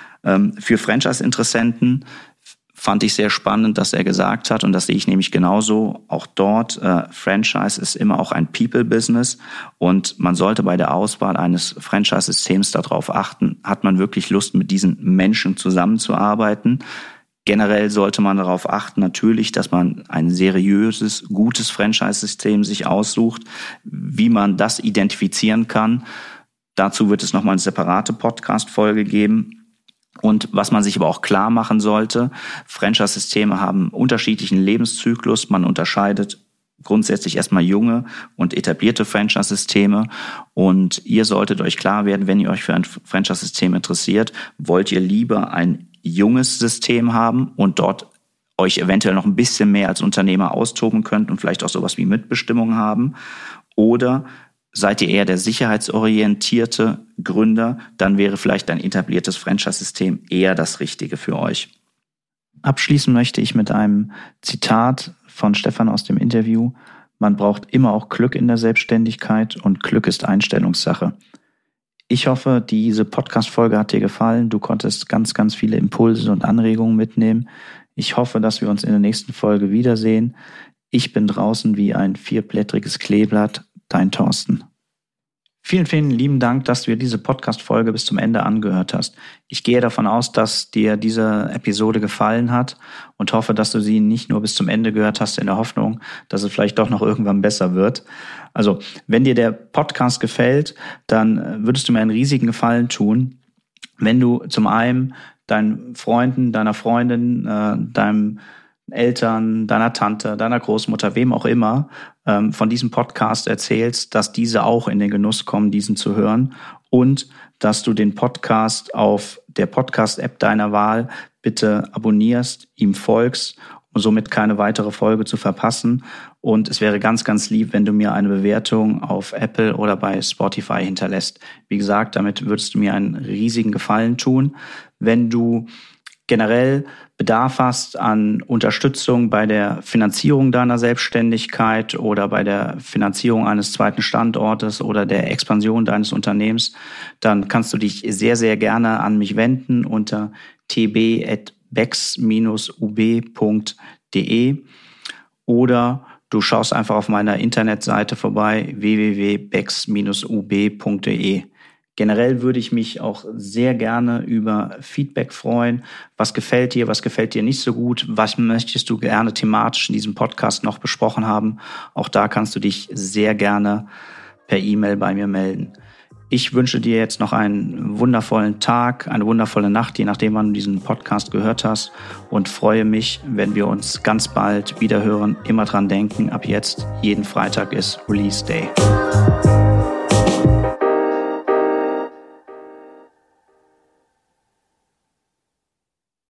Für Franchise-Interessenten fand ich sehr spannend, dass er gesagt hat, und das sehe ich nämlich genauso, auch dort, Franchise ist immer auch ein People-Business, und man sollte bei der Auswahl eines Franchise-Systems darauf achten, hat man wirklich Lust, mit diesen Menschen zusammenzuarbeiten. Generell sollte man darauf achten, natürlich, dass man ein seriöses, gutes Franchise-System sich aussucht. Wie man das identifizieren kann, dazu wird es nochmal eine separate Podcast-Folge geben. Und was man sich aber auch klar machen sollte: Franchise-Systeme haben unterschiedlichen Lebenszyklus. Man unterscheidet grundsätzlich erstmal junge und etablierte Franchise-Systeme. Und ihr solltet euch klar werden, wenn ihr euch für ein Franchise-System interessiert, wollt ihr lieber ein junges System haben und dort euch eventuell noch ein bisschen mehr als Unternehmer austoben könnt und vielleicht auch sowas wie Mitbestimmung haben, oder seid ihr eher der sicherheitsorientierte Gründer, dann wäre vielleicht ein etabliertes Franchise-System eher das Richtige für euch. Abschließen möchte ich mit einem Zitat von Stefan aus dem Interview: Man braucht immer auch Glück in der Selbstständigkeit, und Glück ist Einstellungssache. Ich hoffe, diese Podcast-Folge hat dir gefallen. Du konntest ganz, ganz viele Impulse und Anregungen mitnehmen. Ich hoffe, dass wir uns in der nächsten Folge wiedersehen. Ich bin draußen wie ein 4-blättriges Kleeblatt. Dein Thorsten. Vielen, vielen lieben Dank, dass du dir diese Podcast-Folge bis zum Ende angehört hast. Ich gehe davon aus, dass dir diese Episode gefallen hat und hoffe, dass du sie nicht nur bis zum Ende gehört hast in der Hoffnung, dass es vielleicht doch noch irgendwann besser wird. Also, wenn dir der Podcast gefällt, dann würdest du mir einen riesigen Gefallen tun, wenn du zum einen deinen Freunden, deiner Freundin, deinem Eltern, deiner Tante, deiner Großmutter, wem auch immer, von diesem Podcast erzählst, dass diese auch in den Genuss kommen, diesen zu hören und dass du den Podcast auf der Podcast-App deiner Wahl bitte abonnierst, ihm folgst, um somit keine weitere Folge zu verpassen. Und es wäre ganz, ganz lieb, wenn du mir eine Bewertung auf Apple oder bei Spotify hinterlässt. Wie gesagt, damit würdest du mir einen riesigen Gefallen tun. Wenn du generell Bedarf hast an Unterstützung bei der Finanzierung deiner Selbstständigkeit oder bei der Finanzierung eines zweiten Standortes oder der Expansion deines Unternehmens, dann kannst du dich sehr, sehr gerne an mich wenden unter tb@bex-ub.de oder du schaust einfach auf meiner Internetseite vorbei www.bex-ub.de. Generell würde ich mich auch sehr gerne über Feedback freuen. Was gefällt dir nicht so gut? Was möchtest du gerne thematisch in diesem Podcast noch besprochen haben? Auch da kannst du dich sehr gerne per E-Mail bei mir melden. Ich wünsche dir jetzt noch einen wundervollen Tag, eine wundervolle Nacht, je nachdem, wann du diesen Podcast gehört hast und freue mich, wenn wir uns ganz bald wieder hören. Immer dran denken, ab jetzt, jeden Freitag ist Release Day.